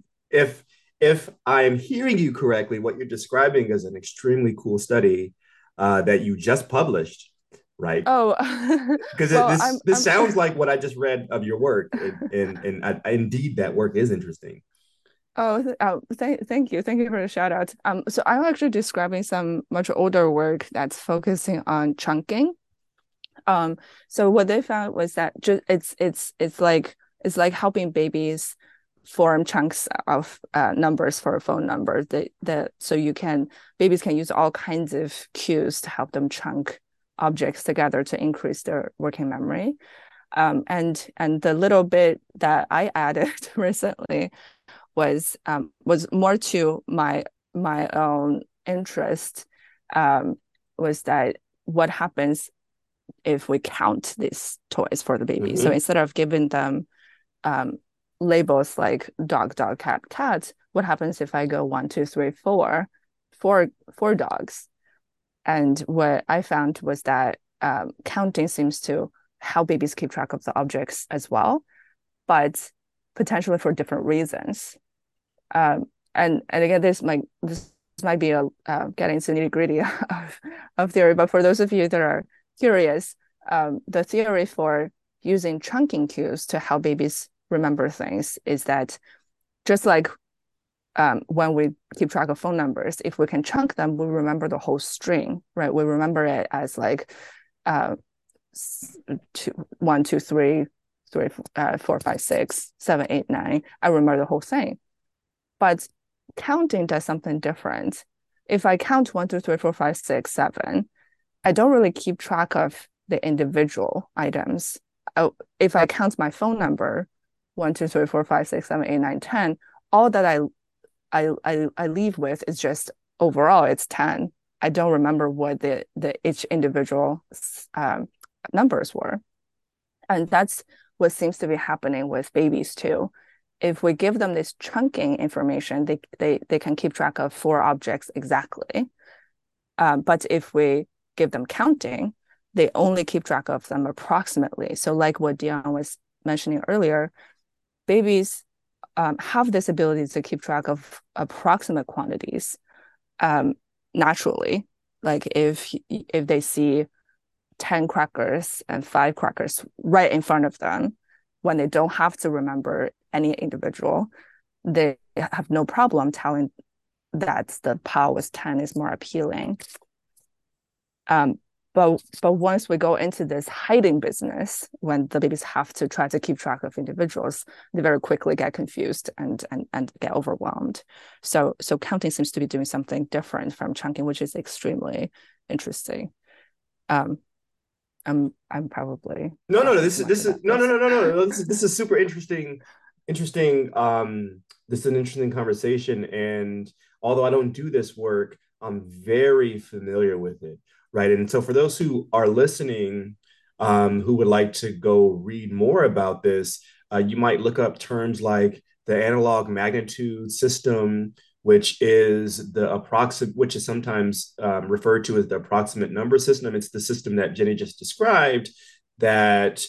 if I'm hearing you correctly, what you're describing is an extremely cool study that you just published, right? Oh, because well, this sounds like what I just read of your work, and indeed that work is interesting. Thank you for the shout out. So I'm actually describing some much older work that's focusing on chunking. So what they found was that it's like helping babies form chunks of numbers for a phone number. So babies can use all kinds of cues to help them chunk objects together to increase their working memory. And the little bit that I added recently was more to my own interest, was that what happens if we count these toys for the baby. So instead of giving them labels like dog, cat, what happens if I go 1, 2, 3, 4 dogs? And what I found was that counting seems to help babies keep track of the objects as well, but potentially for different reasons. And again, this might be getting into nitty-gritty of theory, but for those of you that are curious, the theory for using chunking cues to help babies remember things is that just like when we keep track of phone numbers, if we can chunk them, we remember the whole string, right? We remember it as like 1, 2, 3, 4, 5, 6, 7, 8, 9. I remember the whole thing. But counting does something different. If I count 1, 2, 3, 4, 5, 6, 7, I don't really keep track of the individual items. If I count my phone number, 1, 2, 3, 4, 5, 6, 7, 8, 9, 10, all that I leave with is just overall it's 10. I don't remember what the each individual numbers were. And that's what seems to be happening with babies too. If we give them this chunking information, they can keep track of 4 objects exactly. But if we give them counting, they only keep track of them approximately. So like what Dion was mentioning earlier, babies have this ability to keep track of approximate quantities naturally. Like if they see 10 crackers and 5 crackers right in front of them, when they don't have to remember any individual, they have no problem telling that the pile with 10 is more appealing. But once we go into this hiding business, when the babies have to try to keep track of individuals, they very quickly get confused and get overwhelmed. So counting seems to be doing something different from chunking, which is extremely interesting. I'm probably This is super interesting. This is an interesting conversation, and although I don't do this work, I'm very familiar with it, right? And so for those who are listening, who would like to go read more about this, you might look up terms like the analog magnitude system, which is which is sometimes referred to as the approximate number system. It's the system that Jenny just described that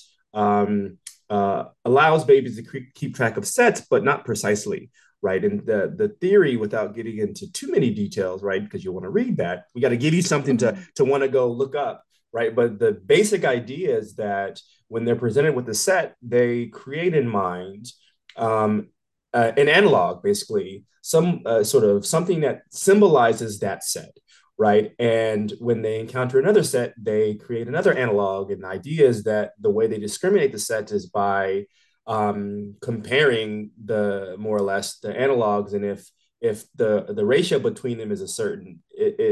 allows babies to keep track of sets, but not precisely, right? And the theory, without getting into too many details, right, because you want to read that, we got to give you something to want to go look up, right? But the basic idea is that when they're presented with a set, they create in mind an analog, basically, some sort of something that symbolizes that set, right? And when they encounter another set, they create another analog. And the idea is that the way they discriminate the set is by comparing the more or less the analogs, and if the ratio between them is a certain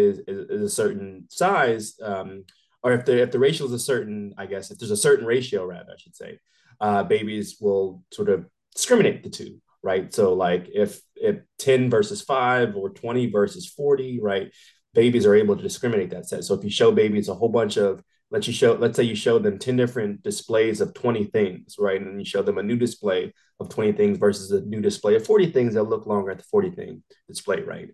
size, or if the ratio is a certain, I guess if there's a certain ratio, rather I should say, babies will sort of discriminate the two, right? So like if 10 versus 5 or 20 versus 40, right? Babies are able to discriminate that set. So if you show babies a whole bunch of, let's say you show them 10 different displays of 20 things, right? And then you show them a new display of 20 things versus a new display of 40 things, they'll look longer at the 40 thing display, right?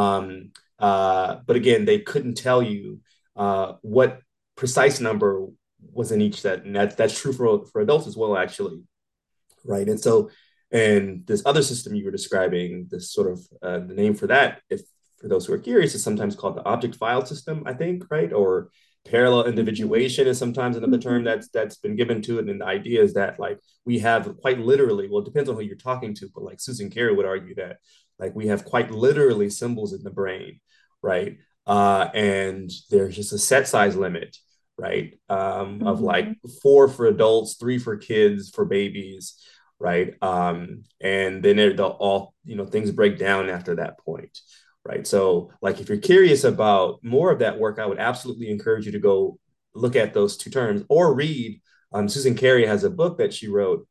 But again, they couldn't tell you what precise number was in each set. And that's true for adults as well, actually, right? And so, and this other system you were describing, this sort of the name for that, if for those who are curious, is sometimes called the object file system, I think, right? Or parallel individuation is sometimes another term that's been given to it. And the idea is that like we have quite literally, well, it depends on who you're talking to, but like Susan Carey would argue that like we have quite literally symbols in the brain, right? And there's just a set size limit, right? Of like 4 for adults, 3 for kids, for babies, right? And then they'll all, things break down after that point, right? So like, if you're curious about more of that work, I would absolutely encourage you to go look at those 2 terms or read. Susan Carey has a book that she wrote.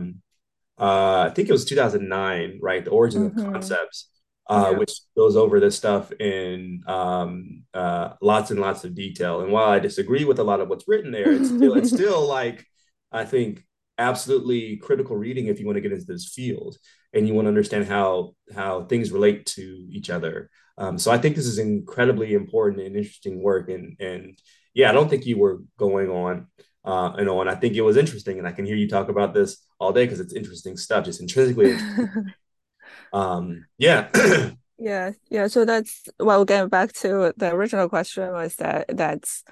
I think it was 2009, right? The Origin of Concepts, which goes over this stuff in lots and lots of detail. And while I disagree with a lot of what's written there, it's still like, I think, absolutely critical reading if you want to get into this field and you want to understand how things relate to each other. So I think this is incredibly important and interesting work. And yeah, I don't think you were going on and on. I think it was interesting, and I can hear you talk about this all day because it's interesting stuff, just intrinsically interesting. Yeah. Yeah. So that's, well, getting back to the original question, was that's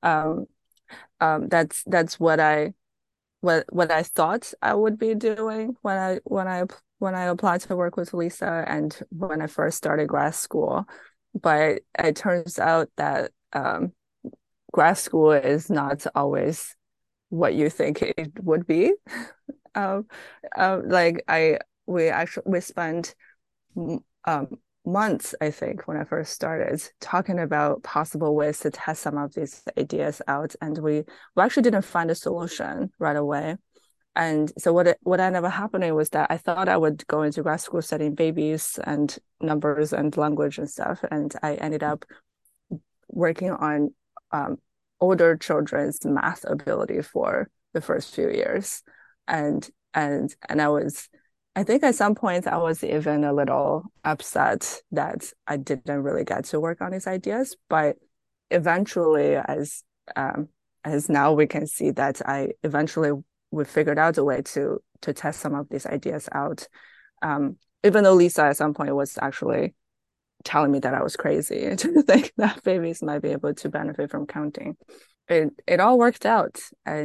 what I thought I would be doing when I applied to work with Lisa and when I first started grad school. But it turns out that grad school is not always what you think it would be. We spent months, I think, when I first started talking about possible ways to test some of these ideas out, and we actually didn't find a solution right away. And so what ended up happening was that I thought I would go into grad school studying babies and numbers and language and stuff, and I ended up working on um, older children's math ability for the first few years, and I think at some points I was even a little upset that I didn't really get to work on these ideas, but eventually, um, as now we can see that I eventually we figured out a way to test some of these ideas out. Even though Lisa at some point was actually telling me that I was crazy to think that babies might be able to benefit from counting. It all worked out,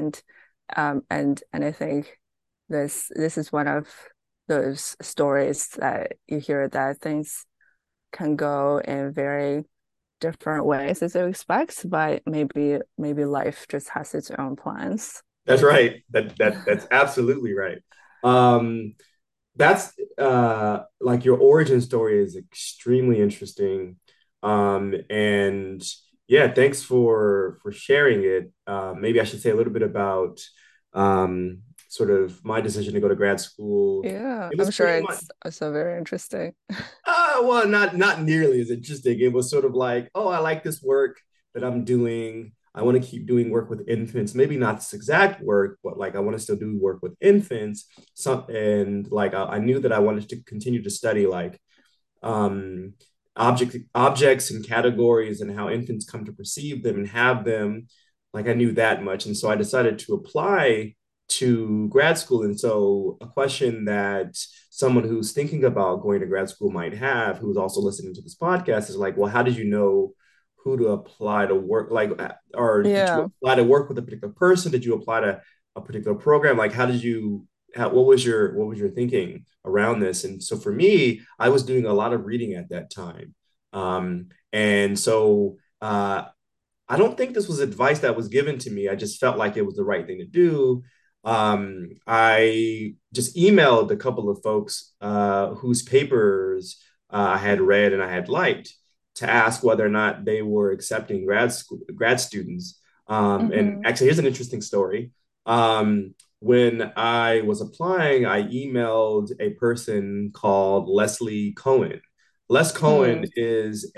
and I think this is one of those stories that you hear that things can go in very different ways as you expect, but maybe life just has its own plans. That's right. That's absolutely right. Um, that's like your origin story is extremely interesting. And yeah, thanks for sharing it. Maybe I should say a little bit about um, sort of my decision to go to grad school. Yeah, It I'm was sure pretty much it's also very interesting. well, not nearly as interesting. It was sort of like, oh, I like this work that I'm doing. I want to keep doing work with infants. Maybe not this exact work, but like I want to still do work with infants. And like I knew that I wanted to continue to study like um, objects and categories and how infants come to perceive them and have them. Like I knew that much, and so I decided to apply to grad school. And so a question that someone who's thinking about going to grad school might have, who's also listening to this podcast, is like, well, how did you know who to apply to work? Like, or did you Yeah. apply to work with a particular person? Did you apply to a particular program? Like, how did you? What was your thinking around this? And so for me, I was doing a lot of reading at that time, and so I don't think this was advice that was given to me. I just felt like it was the right thing to do. I just emailed a couple of folks whose papers I had read and I had liked to ask whether or not they were accepting grad students. And Hmm. actually, here's an interesting story. When I was applying, I emailed a person called Leslie Cohen. Les Cohen Mm. is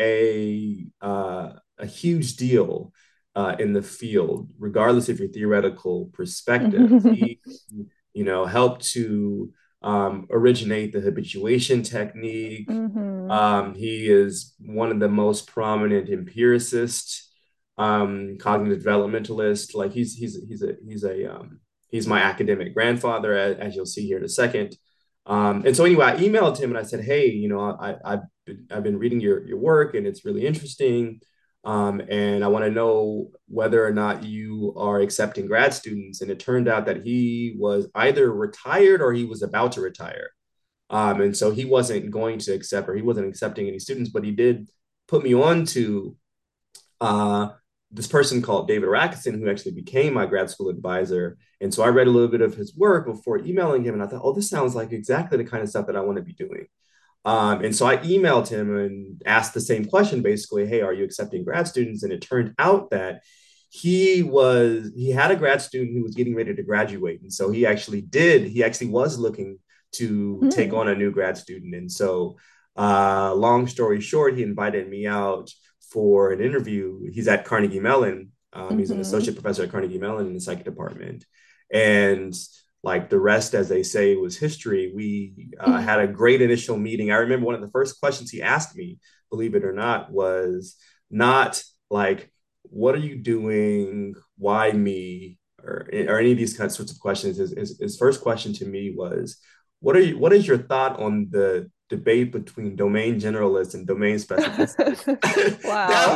a huge deal in the field, regardless of your theoretical perspective. He, helped to originate the habituation technique. Hmm. He is one of the most prominent empiricists, cognitive developmentalist. Like he's my academic grandfather, as you'll see here in a second. And so anyway, I emailed him and I said, hey, I've been reading your work and it's really interesting. And I want to know whether or not you are accepting grad students. And it turned out that he was either retired or he was about to retire. And so he wasn't going to accept or he wasn't accepting any students, but he did put me on to uh, this person called David Rackison, who actually became my grad school advisor. And so I read a little bit of his work before emailing him, and I thought, oh, this sounds like exactly the kind of stuff that I want to be doing. And so I emailed him and asked the same question, basically, hey, are you accepting grad students? And it turned out that he had a grad student who was getting ready to graduate. And so he actually was looking to take Mm. on a new grad student. And so long story short, he invited me out for an interview. He's at Carnegie Mellon. He's an Hmm. associate professor at Carnegie Mellon in the psych department. And like the rest, as they say, was history. We had a great initial meeting. I remember one of the first questions he asked me, believe it or not, was not like, what are you doing? Why me? Or any of these kinds of sorts of questions. His first question to me was, what is your thought on the debate between domain generalists and domain specialists? Wow.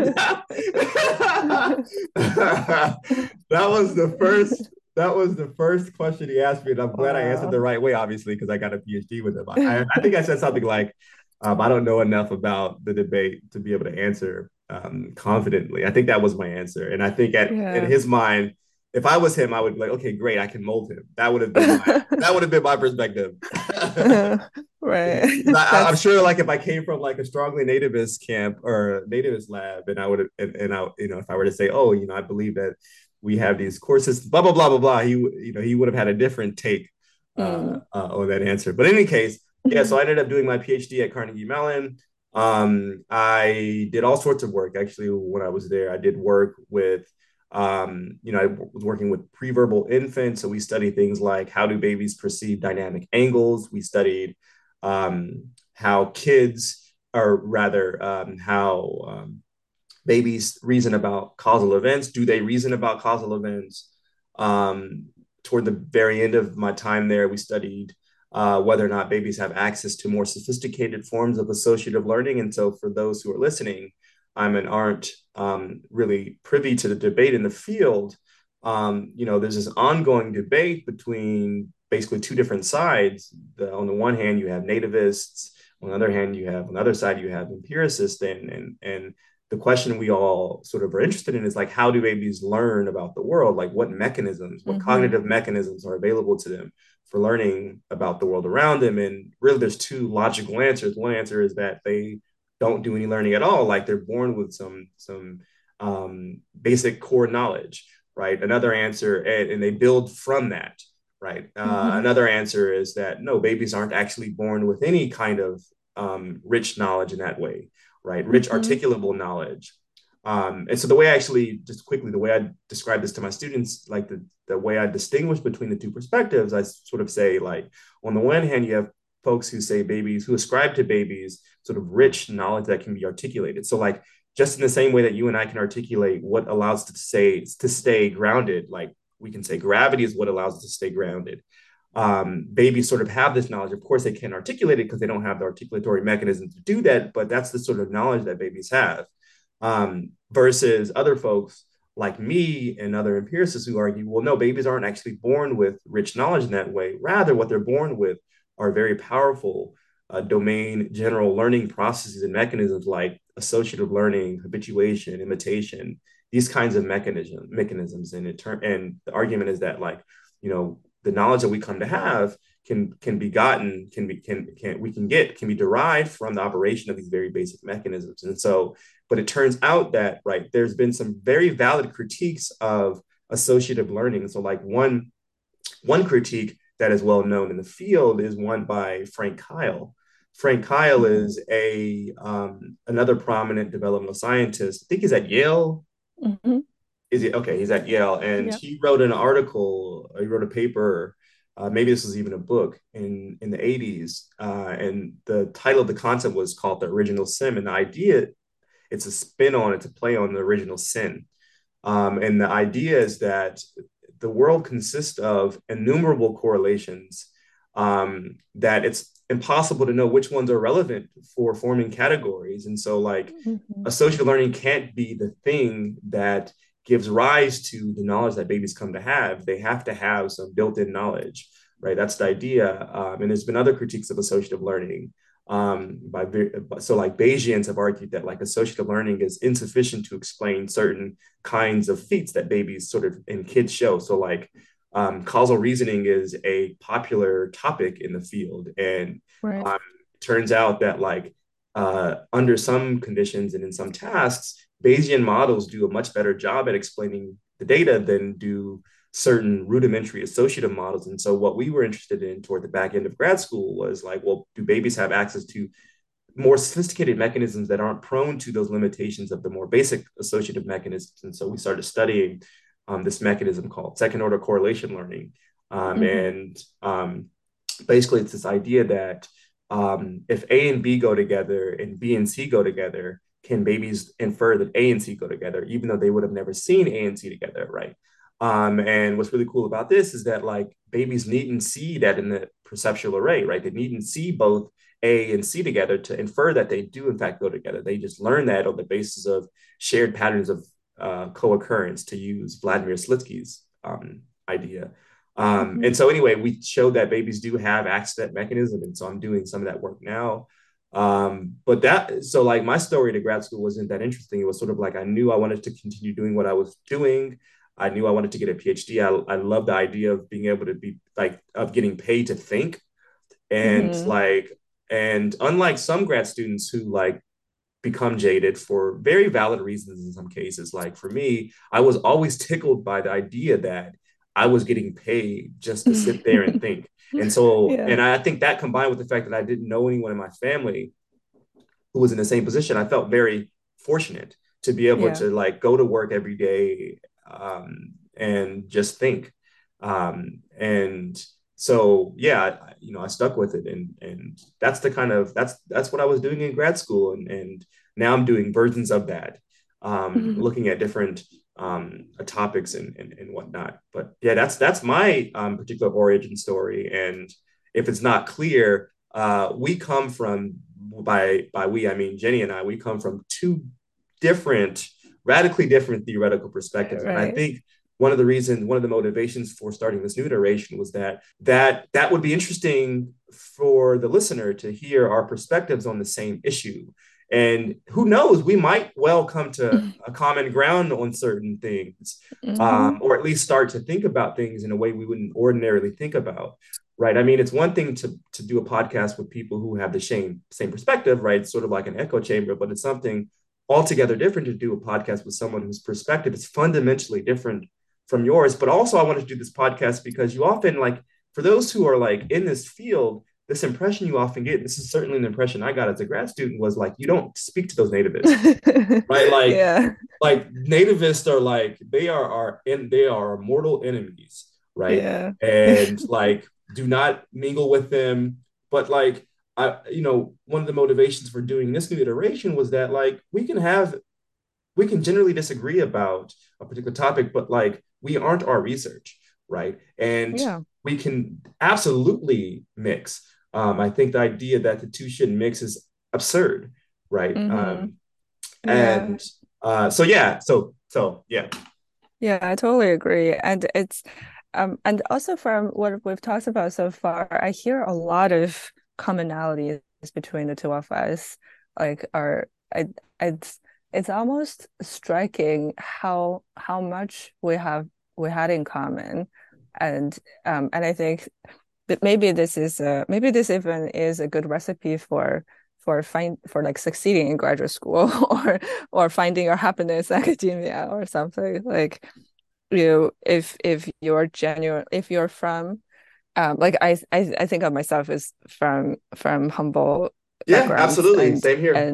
That was the first that was the first question he asked me, and I'm glad I answered the Wow. right way, obviously, because I got a PhD with him. I think I said something like, I don't know enough about the debate to be able to answer confidently. I think that was my answer. And I think in Yeah. his mind, if I was him, I would be like, okay, great, I can mold him. That would have been my perspective. Right. I'm That's sure, like if I came from like a strongly nativist camp or nativist lab, and I would have, and I, if I were to say, oh, I believe that, we have these courses, blah blah blah blah blah. He would have had a different take Mm. on that answer. But in any case, yeah. So I ended up doing my PhD at Carnegie Mellon. I did all sorts of work actually when I was there. I did work with I was working with preverbal infants. So we studied things like how do babies perceive dynamic angles. We studied how kids, or rather, how babies reason about causal events. Do they reason about causal events? Um, Toward the very end of my time there, we studied whether or not babies have access to more sophisticated forms of associative learning. And so, for those who are listening, aren't really privy to the debate in the field. There's this ongoing debate between basically two different sides. On the one hand, you have nativists. On the other hand, on the other side, you have empiricists, and the question we all sort of are interested in is like, how do babies learn about the world? Like, what mechanisms, what Mm-hmm. cognitive mechanisms are available to them for learning about the world around them? And really, there's two logical answers. One answer is that they don't do any learning at all, like they're born with some basic core knowledge, right? Another answer, and they build from that, right? Mm-hmm. Another answer is that no, babies aren't actually born with any kind of rich knowledge in that way, right? Rich Mm-hmm. articulable knowledge. And so the way I actually, just quickly, the way I describe this to my students, like the way I distinguish between the two perspectives, I sort of say, like, on the one hand, you have folks who say babies, who ascribe to babies sort of rich knowledge that can be articulated. So like, just in the same way that you and I can articulate what allows us to stay grounded, like we can say gravity is what allows us to stay grounded. Babies sort of have this knowledge. Of course, they can't articulate it because they don't have the articulatory mechanism to do that, but that's the sort of knowledge that babies have. Versus other folks like me and other empiricists who argue, well, no, babies aren't actually born with rich knowledge in that way. Rather, what they're born with are very powerful domain general learning processes and mechanisms like associative learning, habituation, imitation, these kinds of mechanisms. And the argument is that, like, the knowledge that we come to have can be gotten, can be derived from the operation of these very basic mechanisms. And so, but it turns out that, right, there's been some very valid critiques of associative learning. So like one critique that is well known in the field is one by Frank Kyle. Frank Kyle Mm-hmm. is a another prominent developmental scientist. I think he's at Yale. Mm-hmm. Is he okay? He's at Yale, and Yeah. he wrote an article. He wrote a paper. Maybe this was even a book in the 80s, and the title of the concept was called "The Original Sin." And the idea, it's a spin on, it's a play on the original sin. And the idea is that the world consists of innumerable correlations, that it's impossible to know which ones are relevant for forming categories. And so, like, Mm-hmm. associative learning can't be the thing that gives rise to the knowledge that babies come to have. They have to have some built-in knowledge, right? That's the idea. And there's been other critiques of associative learning. So like Bayesians have argued that like associative learning is insufficient to explain certain kinds of feats that babies sort of in kids show. So like causal reasoning is a popular topic in the field, and Right. turns out that like under some conditions and in some tasks, Bayesian models do a much better job at explaining the data than do certain rudimentary associative models. And so what we were interested in toward the back end of grad school was like, well, do babies have access to more sophisticated mechanisms that aren't prone to those limitations of the more basic associative mechanisms? And so we started studying this mechanism called second order correlation learning. Mm-hmm. Basically, it's this idea that if A and B go together and B and C go together, can babies infer that A and C go together, even though they would have never seen A and C together, right? And what's really cool about this is that like babies needn't see that in the perceptual array, right? They needn't see both A and C together to infer that they do in fact go together. They just learn that on the basis of shared patterns of co-occurrence, to use Vladimir Slitsky's idea. Mm-hmm. And so anyway, we showed that babies do have access to that mechanism. And so I'm doing some of that work now. But so like my story to grad school wasn't that interesting. It was sort of like I knew I wanted to continue doing what I was doing. I knew I wanted to get a PhD. I love the idea of being able to be like, of getting paid to think. And Mm-hmm. like, and unlike some grad students who like become jaded for very valid reasons in some cases. Like for me, I was always tickled by the idea that I was getting paid just to sit there and think. And so, Yeah. and I think that combined with the fact that I didn't know anyone in my family who was in the same position, I felt very fortunate to be able Yeah. to like go to work every day, and just think. And so, yeah, I stuck with it, and that's the kind of that's what I was doing in grad school, and now I'm doing versions of that, looking at different topics and whatnot. But yeah, that's my particular origin story. And if it's not clear, we come from by we I mean Jenny and I, we come from two different, radically different theoretical perspectives. And I Right. think one of the motivations for starting this new iteration was that would be interesting for the listener to hear our perspectives on the same issue. And who knows, we might well come to a common ground on certain things, Hmm. or at least start to think about things in a way we wouldn't ordinarily think about. Right. I mean, it's one thing to do a podcast with people who have the same perspective, right? It's sort of like an echo chamber, but it's something altogether different to do a podcast with someone whose perspective is fundamentally different from yours. But also, I wanted to do this podcast because you often, like, for those who are like in this field, this impression you often get, this is certainly an impression I got as a grad student, was like, you don't speak to those nativists, right? Yeah. Like nativists are like, they are mortal enemies, right? Yeah. And like, do not mingle with them. But like, one of the motivations for doing this new iteration was that like we can generally disagree about a particular topic, but like we aren't our research, right? And Yeah. we can absolutely mix. I think the idea that the two shouldn't mix is absurd, right? Hmm. Yeah. And so yeah, so yeah, Yeah, I totally agree. And also from what we've talked about so far, I hear a lot of commonalities between the two of us. Like our I it's it's almost striking how much we had in common. And I think that maybe this even is a good recipe for like succeeding in graduate school or finding your happiness in academia or something. Like if you're genuine, if you're from like I think of myself as from humble yeah, backgrounds, absolutely, same here.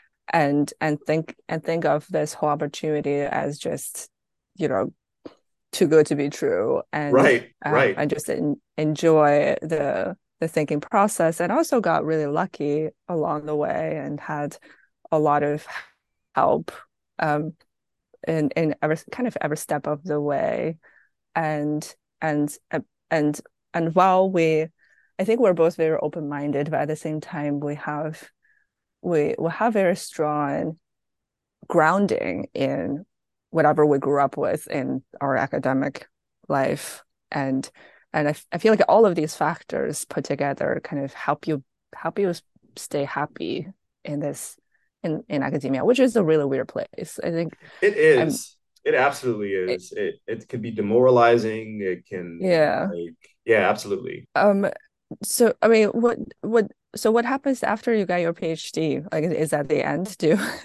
and think of this whole opportunity as just, you know, too good to be true, Right, right, and just enjoy the thinking process, and also got really lucky along the way and had a lot of help um in every kind of every step of the way. And and and and while I think we're both very open-minded, but at the same time we have very strong grounding in whatever we grew up with in our academic life. And I feel like all of these factors put together kind of help you stay happy in this in academia, which is a really weird place. I think it I'm is. It absolutely it, is. It can be demoralizing. It can yeah. like, yeah, absolutely. Um, so I mean, what happens after you got your PhD? Like, is that the end?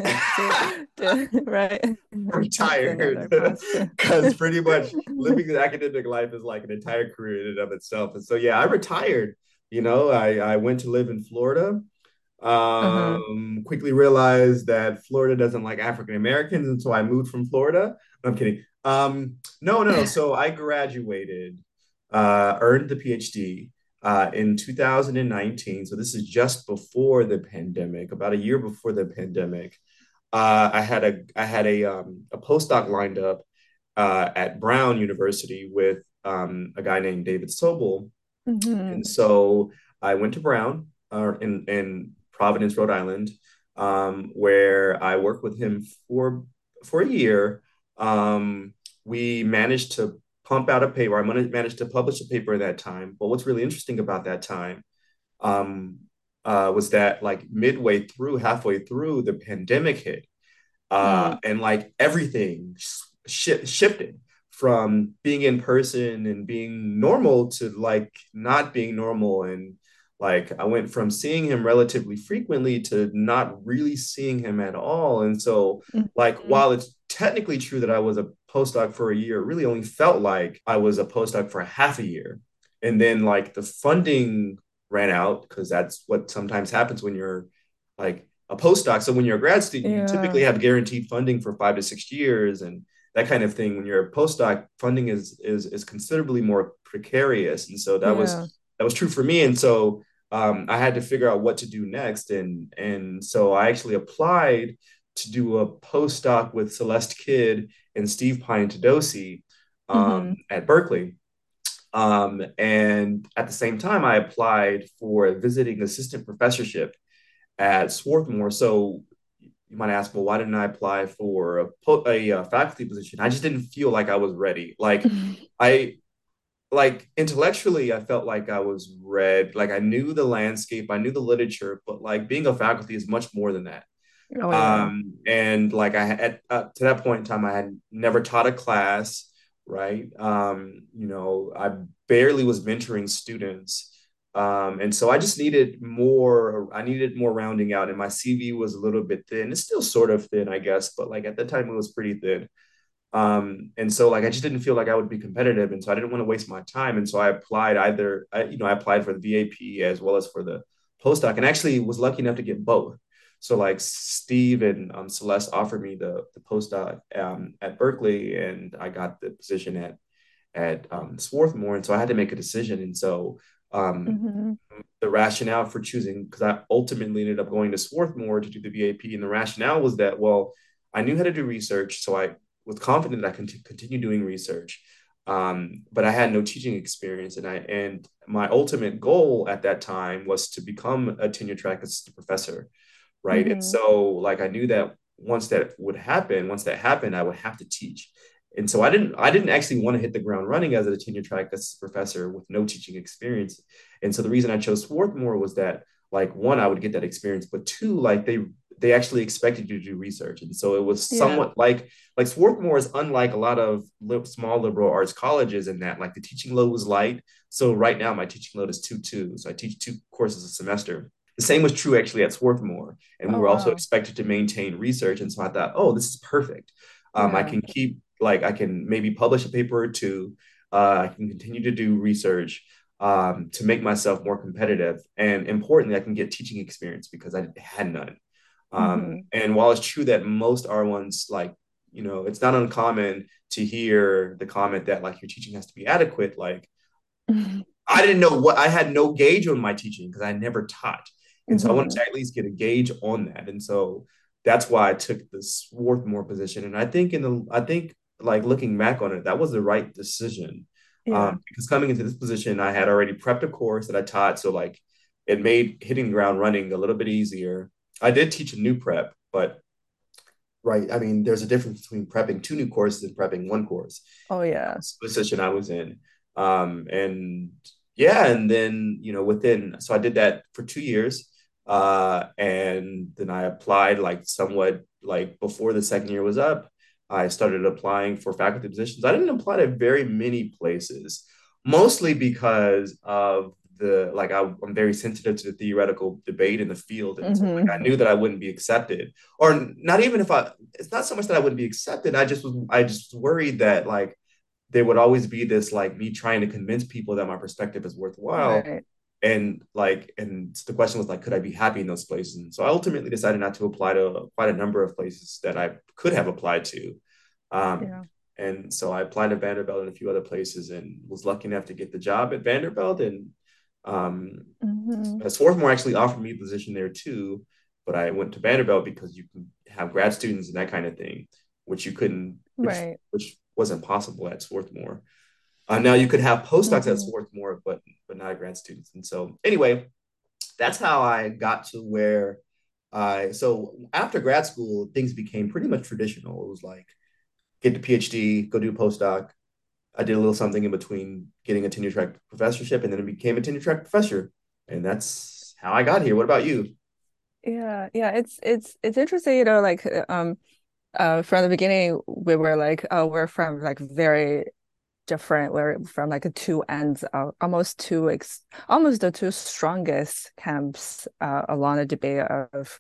Right? That's Retired, another path to. because pretty much living the academic life is like an entire career in and of itself. And so yeah, I retired. I went to live in Florida. Uh-huh. Quickly realized that Florida doesn't like African Americans, and so I moved from Florida. I'm kidding. No, no, no. So I graduated, earned the PhD in 2019. So this is just before the pandemic, about a year before the pandemic. I had a postdoc lined up at Brown University with a guy named David Sobel, and Hmm. so I went to Brown in Providence, Rhode Island, where I worked with him for a year. We managed to pump out a paper. I managed to publish a paper at that time. But what's really interesting about that time um, was that like halfway through, the pandemic hit, Mm. and like everything shifted from being in person and being normal to like not being normal. And Like I went from seeing him relatively frequently to not really seeing him at all. And so, like, Mhm. while it's technically true that I was a postdoc for a year, it really only felt like I was a postdoc for a half a year. And then, like, the funding ran out because that's what sometimes happens when you're like a postdoc. So, when you're a grad student, you typically Yeah. have guaranteed funding for 5 to 6 years and that kind of thing. When you're a postdoc, funding is considerably more precarious. And so Yeah. that was true for me. And so I had to figure out what to do next, and so I actually applied to do a postdoc with Celeste Kidd and Steve Piantadosi Hmm. at Berkeley. And at the same time, I applied for a visiting assistant professorship at Swarthmore. So you might ask, well, why didn't I apply for a faculty position? I just didn't feel like I was ready. I like intellectually I felt like I was read, like I knew the landscape, I knew the literature, but like being a faculty is much more than that. Oh yeah. And like I had to that point in time I had never taught a class, right? I barely was mentoring students. And so I needed more rounding out, and my CV was a little bit thin. It's still sort of thin, I guess, but like at the time it was pretty thin. And so like I just didn't feel like I would be competitive, and so I didn't want to waste my time. And so I applied I applied for the VAP as well as for the postdoc, and actually was lucky enough to get both. So like Steve and Celeste offered me the postdoc at Berkeley, and I got the position at Swarthmore, and so I had to make a decision. And so um, Hmm. the rationale for choosing, because I ultimately ended up going to Swarthmore to do the VAP, and the rationale was that, well, I knew how to do research, so I was confident that I could continue doing research. But I had no teaching experience, and my ultimate goal at that time was to become a tenure track assistant professor, right? And Hmm. so like I knew that once that happened, I would have to teach. And so I didn't actually want to hit the ground running as a tenure track assistant professor with no teaching experience. And so the reason I chose Swarthmore was that, like, one, I would get that experience, but two, like they actually expected you to do research. And so it was Yeah. somewhat like Swarthmore is unlike a lot of small liberal arts colleges in that like the teaching load was light. So right now my teaching load is 2-2. So I teach 2 courses a semester. The same was true actually at Swarthmore. And we Oh were also wow. expected to maintain research. And so I thought, oh, this is perfect. Yeah. I can maybe publish a paper or two. I can continue to do research to make myself more competitive. And importantly, I can get teaching experience because I had none. Hmm. And while it's true that most R1s, like, it's not uncommon to hear the comment that like your teaching has to be adequate. Like, I didn't know I had no gauge on my teaching because I never taught. And so I wanted Hmm. to at least get a gauge on that. And so that's why I took the Swarthmore position. And I think like looking back on it, that was the right decision. Yeah. Because coming into this position, I had already prepped a course that I taught. So like it made hitting the ground running a little bit easier. I did teach a new prep, but right, I mean, there's a difference between prepping 2 new courses and prepping 1 course. Oh yeah. Position I was in. And yeah, and then, so I did that for 2 years. And then I applied like somewhat like before the second year was up. I started applying for faculty positions. I didn't apply to very many places, mostly because of I'm very sensitive to the theoretical debate in the field. And so like I Hmm. knew that I wouldn't be accepted. Or not even if I it's not so much that I wouldn't be accepted. I just worried that like there would always be this like me trying to convince people that my perspective is worthwhile. Right. And the question was like, could I be happy in those places? And so I ultimately decided not to apply to quite a number of places that I could have applied to. Um, Yeah. and so I applied to Vanderbilt and a few other places and was lucky enough to get the job at Vanderbilt. And um, Hmm. Swarthmore actually offered me a position there too, but I went to Vanderbilt because you can have grad students and that kind of thing, which you couldn't, Right. which wasn't possible at Swarthmore. Now you could have postdocs at Hmm. Swarthmore, but not grad students. And so anyway, that's how I got to where so after grad school, things became pretty much traditional. It was like get the PhD, go do a postdoc. I did a little something in between getting a tenure track professorship, and then I became a tenure track professor. And that's how I got here. What about you? Yeah. Yeah. It's interesting, like from the beginning we were like, oh, we're from like very different. We're from like two ends of almost the two strongest camps along the debate of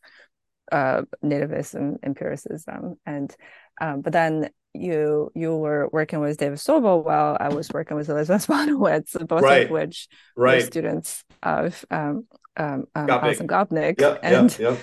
nativism, empiricism, and but then you were working with David Sobel while I was working with Elizabeth Bonowitz, both of Right, which were right. students of Alison Gopnik. Gopnik, Yep, yep, yep.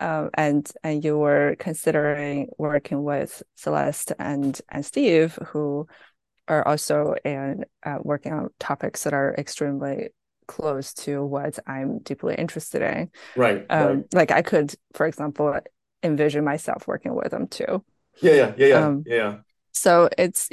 and you were considering working with Celeste and Steve, who are also in working on topics that are extremely close to what I'm deeply interested in. Right, right. Like I could, for example, envision myself working with them too. Yeah, yeah, yeah, yeah, Um, yeah. so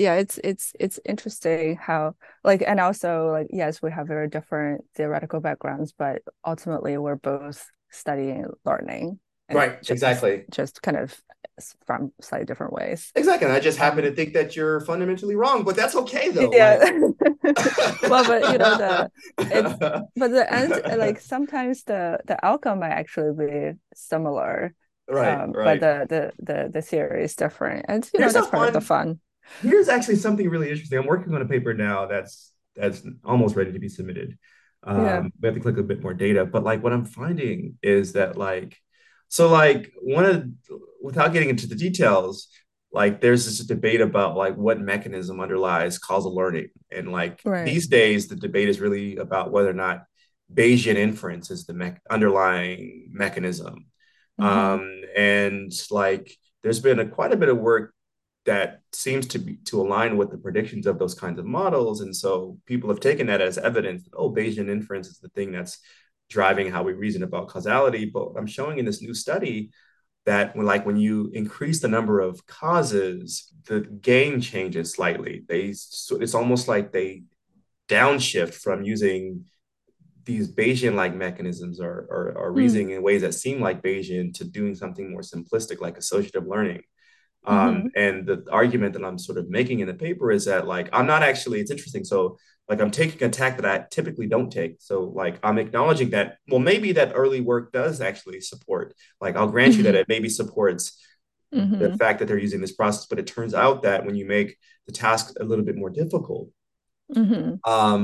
it's interesting how like, and also like, yes, we have very different theoretical backgrounds, but ultimately we're both studying learning, and Right, exactly. just kind of from slightly different ways. Exactly. And I just happen to Um, think that you're fundamentally wrong, but that's okay though. Like yeah. Well, but it's but the end, like sometimes the outcome might actually be similar, right, but right. the theory is different, and Here's that's a part of the fun fun. Here's actually something really interesting. I'm working on a paper now that's almost ready to be submitted. Yeah. We have to collect a bit more data, but like what I'm finding is that like so like one of without getting into the details, like there's this debate about like what mechanism underlies causal learning, and like Right. these days the debate is really about whether or not Bayesian inference is the underlying mechanism. Mm-hmm. And like there's been quite a bit of work that seems to align with the predictions of those kinds of models. And so people have taken that as evidence that, oh, Bayesian inference is the thing that's driving how we reason about causality. But I'm showing in this new study that when you increase the number of causes, the gain changes slightly. It's almost like they downshift from using these Bayesian-like mechanisms or Mm. reasoning in ways that seem like Bayesian to doing something more simplistic like associative learning. Mm-hmm. And the argument that I'm sort of making in the paper is that like I'm not actually, it's interesting. So like I'm taking a tack that I typically don't take. So like I'm acknowledging that, well, maybe that early work does actually support, like I'll grant you that Mm-hmm. it maybe supports the Mm-hmm. fact that they're using this process, but it turns out that when you make the task a little bit more difficult, Mm-hmm.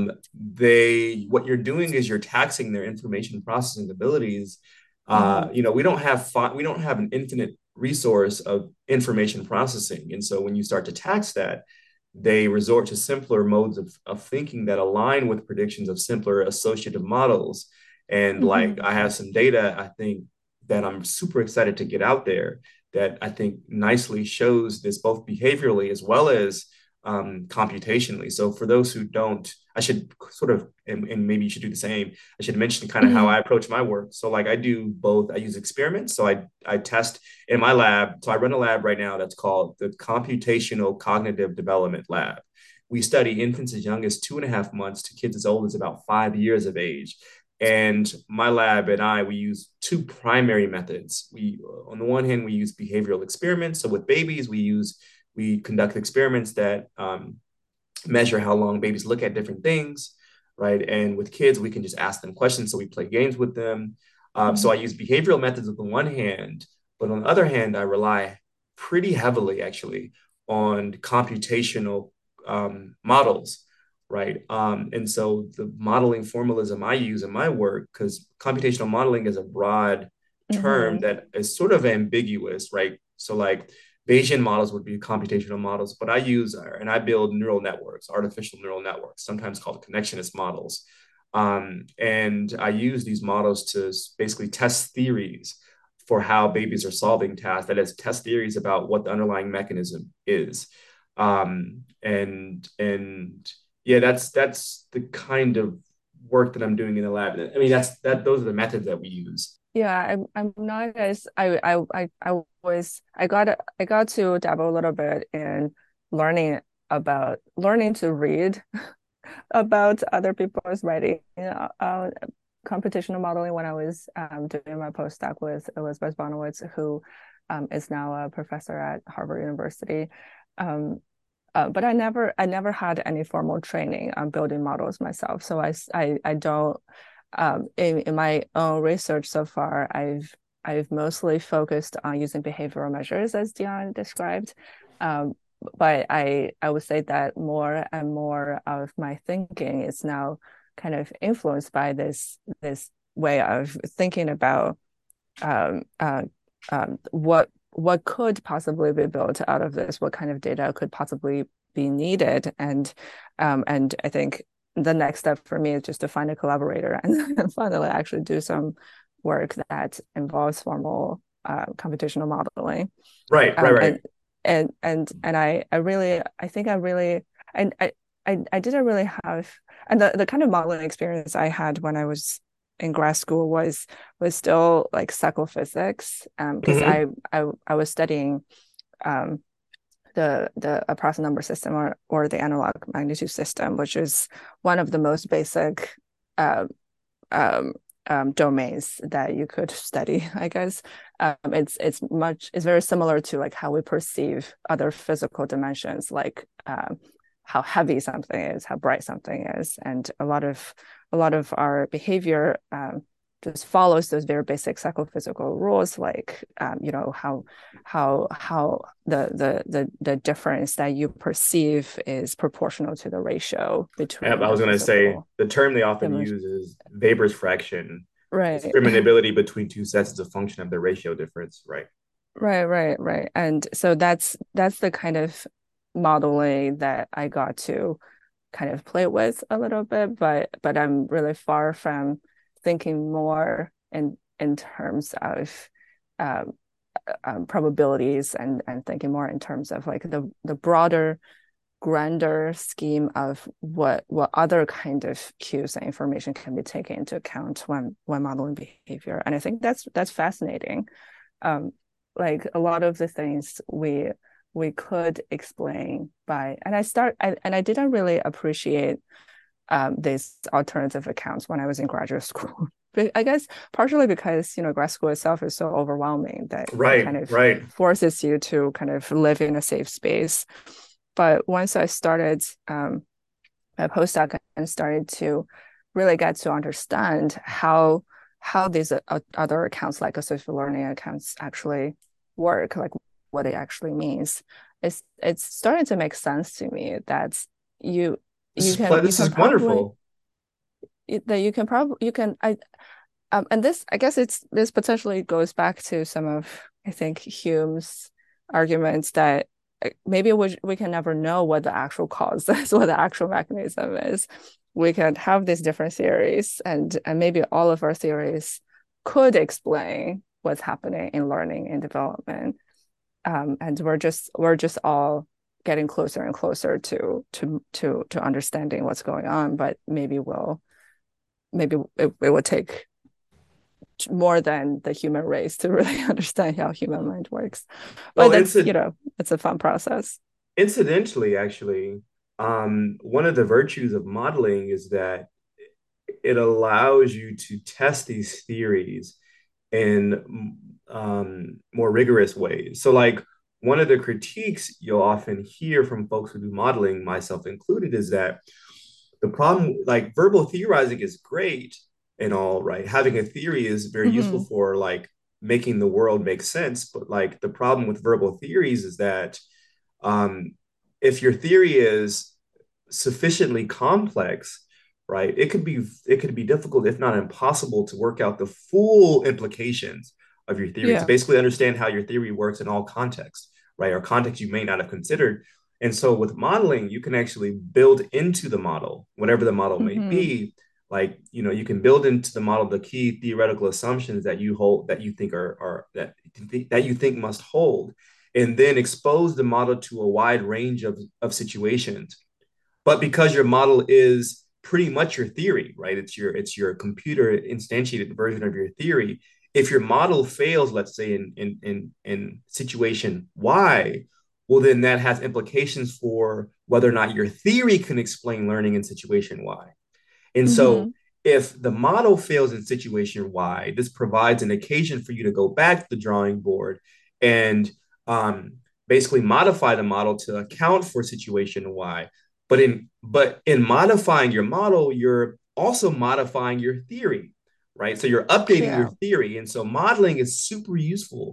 what you're doing is you're taxing their information processing abilities. Mm-hmm. We don't have an infinite resource of information processing, and so when you start to tax that, they resort to simpler modes of thinking that align with predictions of simpler associative models. And like Mm-hmm. I have some data, I think that I'm super excited to get out there that I think nicely shows this both behaviorally as well as computationally. So for those who don't, I should sort of, and maybe you should do the same. I should mention kind of how Mm-hmm. I approach my work. So like I do both. I use experiments. So I test in my lab. So I run a lab right now that's called the Computational Cognitive Development Lab. We study infants as young as 2.5 months to kids as old as about 5 years of age. And my lab and we use two primary methods. On the one hand, we use behavioral experiments. So with babies, we conduct experiments that measure how long babies look at different things, right? And with kids, we can just ask them questions. So we play games with them. So I use behavioral methods on the one hand, but on the other hand, I rely pretty heavily actually on computational models, right? And so the modeling formalism I use in my work, because computational modeling is a broad term Mm-hmm. that is sort of ambiguous, right? So like Bayesian models would be computational models, but I build neural networks, artificial neural networks, sometimes called connectionist models. And I use these models to basically test theories for how babies are solving tasks, that is, test theories about what the underlying mechanism is. And yeah, that's the kind of work that I'm doing in the lab. I mean, those are the methods that we use. Yeah, I'm not as I got to dabble a little bit in learning to read about other people's writing, computational modeling when I was doing my postdoc with Elizabeth Bonowitz, who is now a professor at Harvard University. Um, but I never had any formal training on building models myself. So I don't in my own research so far, I've mostly focused on using behavioral measures as Dion described. but I would say that more and more of my thinking is now kind of influenced by this way of thinking about um, uh, what could possibly be built out of this, what kind of data could possibly be needed, and I think the next step for me is just to find a collaborator and finally actually do some work that involves formal computational modeling. Right, right, um, right. and I think I really I didn't really have, and the kind of modeling experience I had when I was in grad school was still like psychophysics, because Hmm. I was studying um the Laplace number system, or the analog magnitude system, which is one of the most basic uh, um, domains that you could study, I guess. It's very similar to like how we perceive other physical dimensions, like how heavy something is, how bright something is, and a lot of our behavior just follows those very basic psychophysical rules, like how the difference that you perceive is proportional to the ratio Yep, between I the was going to say physical the term they often dimension. use is Weber's fraction, Right. discriminability between two sets is a function of the ratio difference, right? Right. And so that's the kind of modeling that I got to kind of play with a little bit, but I'm really far from thinking more in terms of um, probabilities, and thinking more in terms of like the broader, grander scheme of what other kind of cues and information can be taken into account when modeling behavior. And I think that's fascinating. um, like a lot of the things we could explain by, and I didn't really appreciate these alternative accounts when I was in graduate school. But I guess partially because grad school itself is so overwhelming that it kind Right, of right. forces you to kind of live in a safe space. But once I started my postdoc and started to really get to understand how these other accounts, like associative learning accounts, actually work, like what it actually means, it's starting to make sense to me that you This you is can you this can is probably wonderful. that you can probably you can I and this, I guess, this potentially goes back to some of, I think, Hume's arguments that maybe we can never know what the actual cause is, what the actual mechanism is. We can have these different theories, and maybe all of our theories could explain what's happening in learning and development. And we're just all getting closer and closer to understanding what's going on, but maybe it will take more than the human race to really understand how human mind works. But Well, it's a fun process. incidentally, actually, one of the virtues of modeling is that it allows you to test these theories in more rigorous ways. So, like, one of the critiques you'll often hear from folks who do modeling, myself included, is that the problem, like, verbal theorizing is great and all, right? Having a theory is very useful Mm-hmm. for like making the world make sense. But like the problem with verbal theories is that um, if your theory is sufficiently complex, right, it could be difficult, if not impossible, to work out the full implications of your theory, to Yeah. basically understand how your theory works in all contexts, right, or contexts you may not have considered. And so with modeling, you can actually build into the model, whatever the model may Mm-hmm. be. Like, you can build into the model the key theoretical assumptions that you hold, that you think that you think must hold, and then expose the model to a wide range of situations. But because your model is pretty much your theory, right? It's your computer instantiated version of your theory. If your model fails, let's say in situation Y, well, then that has implications for whether or not your theory can explain learning in situation Y. And so Mm-hmm. if the model fails in situation Y, this provides an occasion for you to go back to the drawing board and um, basically modify the model to account for situation Y. But in modifying your model, you're also modifying your theory, right? So you're updating your Yeah. theory. And so modeling is super useful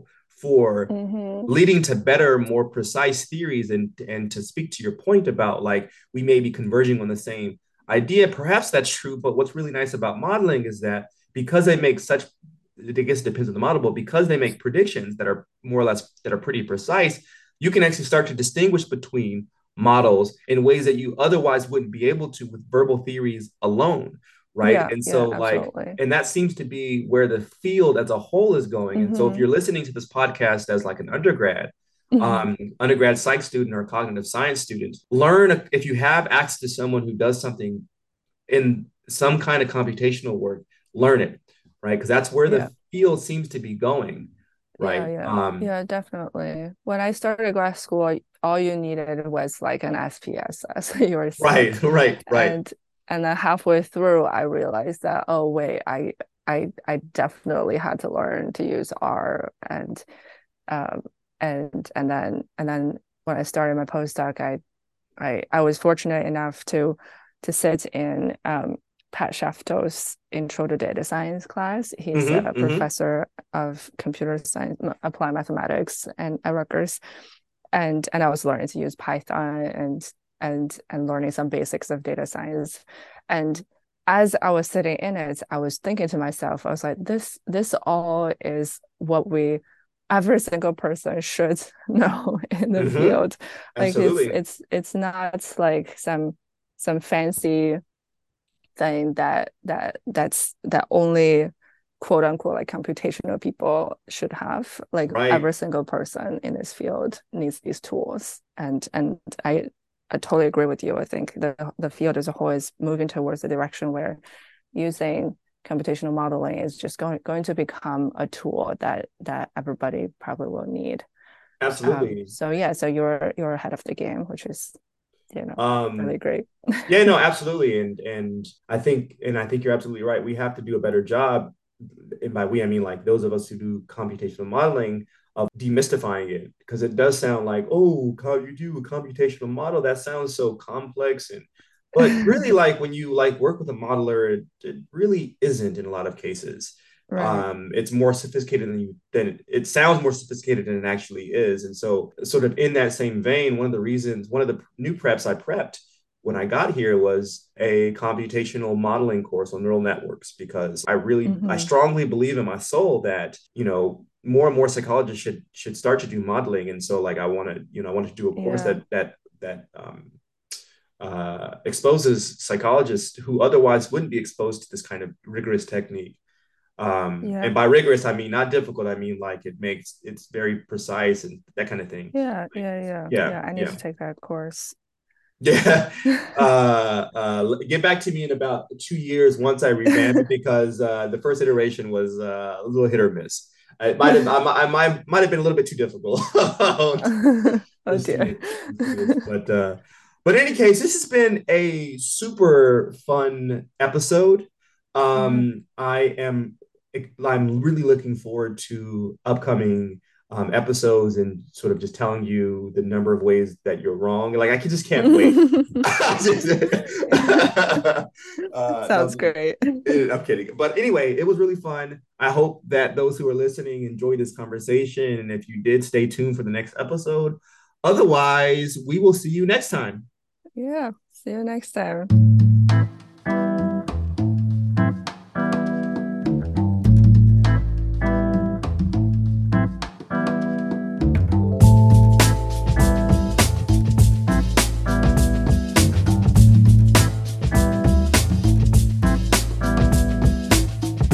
for Mm-hmm. leading to better, more precise theories. And to speak to your point about like we may be converging on the same idea, perhaps that's true. But what's really nice about modeling is that because they make such, I guess it depends on the model, but because they make predictions that are more or less that are pretty precise, you can actually start to distinguish between models in ways that you otherwise wouldn't be able to with verbal theories alone, right? Yeah, And yeah, so like, absolutely. and that seems to be where the field as a whole is going. And so if Mm-hmm. you're listening to this podcast as like an Mm-hmm. undergrad psych student or cognitive science student, learn if you have access to someone who does something in some kind of computational work, learn it, right? Because that's where Yeah. the field seems to be going, Yeah, right? yeah. Yeah, definitely. When I started grad school, all you needed was like an SPS, as you were saying. Right, right, right, And and then halfway through I realized that, oh wait, I definitely had to learn to use R um and then when I started my postdoc, I was fortunate enough to sit in Pat Shafto's Intro to Data Science class. He's mm-hmm, a mm-hmm. professor of computer science, applied mathematics, and at Rutgers, and I was learning to use Python and learning some basics of data science. And as I was sitting in it, I was thinking to myself, I was like, this all is what we every single person should know in the Mm-hmm. field. Like Absolutely. it's not like some fancy thing that only quote unquote like computational people should have. Like Right. every single person in this field needs these tools. And I totally agree with you. I think the field as a whole is moving towards the direction where using computational modeling is just going to become a tool that everybody probably will need. Absolutely. So yeah, so you're ahead of the game, which is, really Um, great. yeah, no, absolutely. And I think you're absolutely right. We have to do a better job. And by we, I mean like those of us who do computational modeling of demystifying it, because it does sound like, oh, how you do a computational model, that sounds so complex. And but really like when you like work with a modeler, it really isn't in a lot of cases. Right. It's more sophisticated than it sounds more sophisticated than it actually is. And so sort of in that same vein, one of the new preps I prepped when I got here was a computational modeling course on neural networks because I Mm-hmm. strongly believe in my soul that, more and more psychologists should start to do modeling. And so like I wanted to do a course Yeah. that exposes psychologists who otherwise wouldn't be exposed to this kind of rigorous technique. Yeah. And by rigorous, I mean not difficult. I mean like it's very precise and that kind of thing. Yeah. Yeah. Yeah. Yeah, Yeah. I need yeah. to take that course. Yeah. Get back to me in about 2 years once I revamp it because the first iteration was a little hit or miss. I might have been a little bit too difficult Oh for dear. students, but in any case, this has been a super fun episode. Mhm. I'm really looking forward to upcoming episodes and sort of just telling you the number of ways that you're wrong. Like I just can't wait. No, Sounds great. I'm kidding. But anyway, it was really fun. I hope that those who are listening enjoyed this conversation. And if you did, stay tuned for the next episode. Otherwise, we will see you next time. Yeah. See you next time.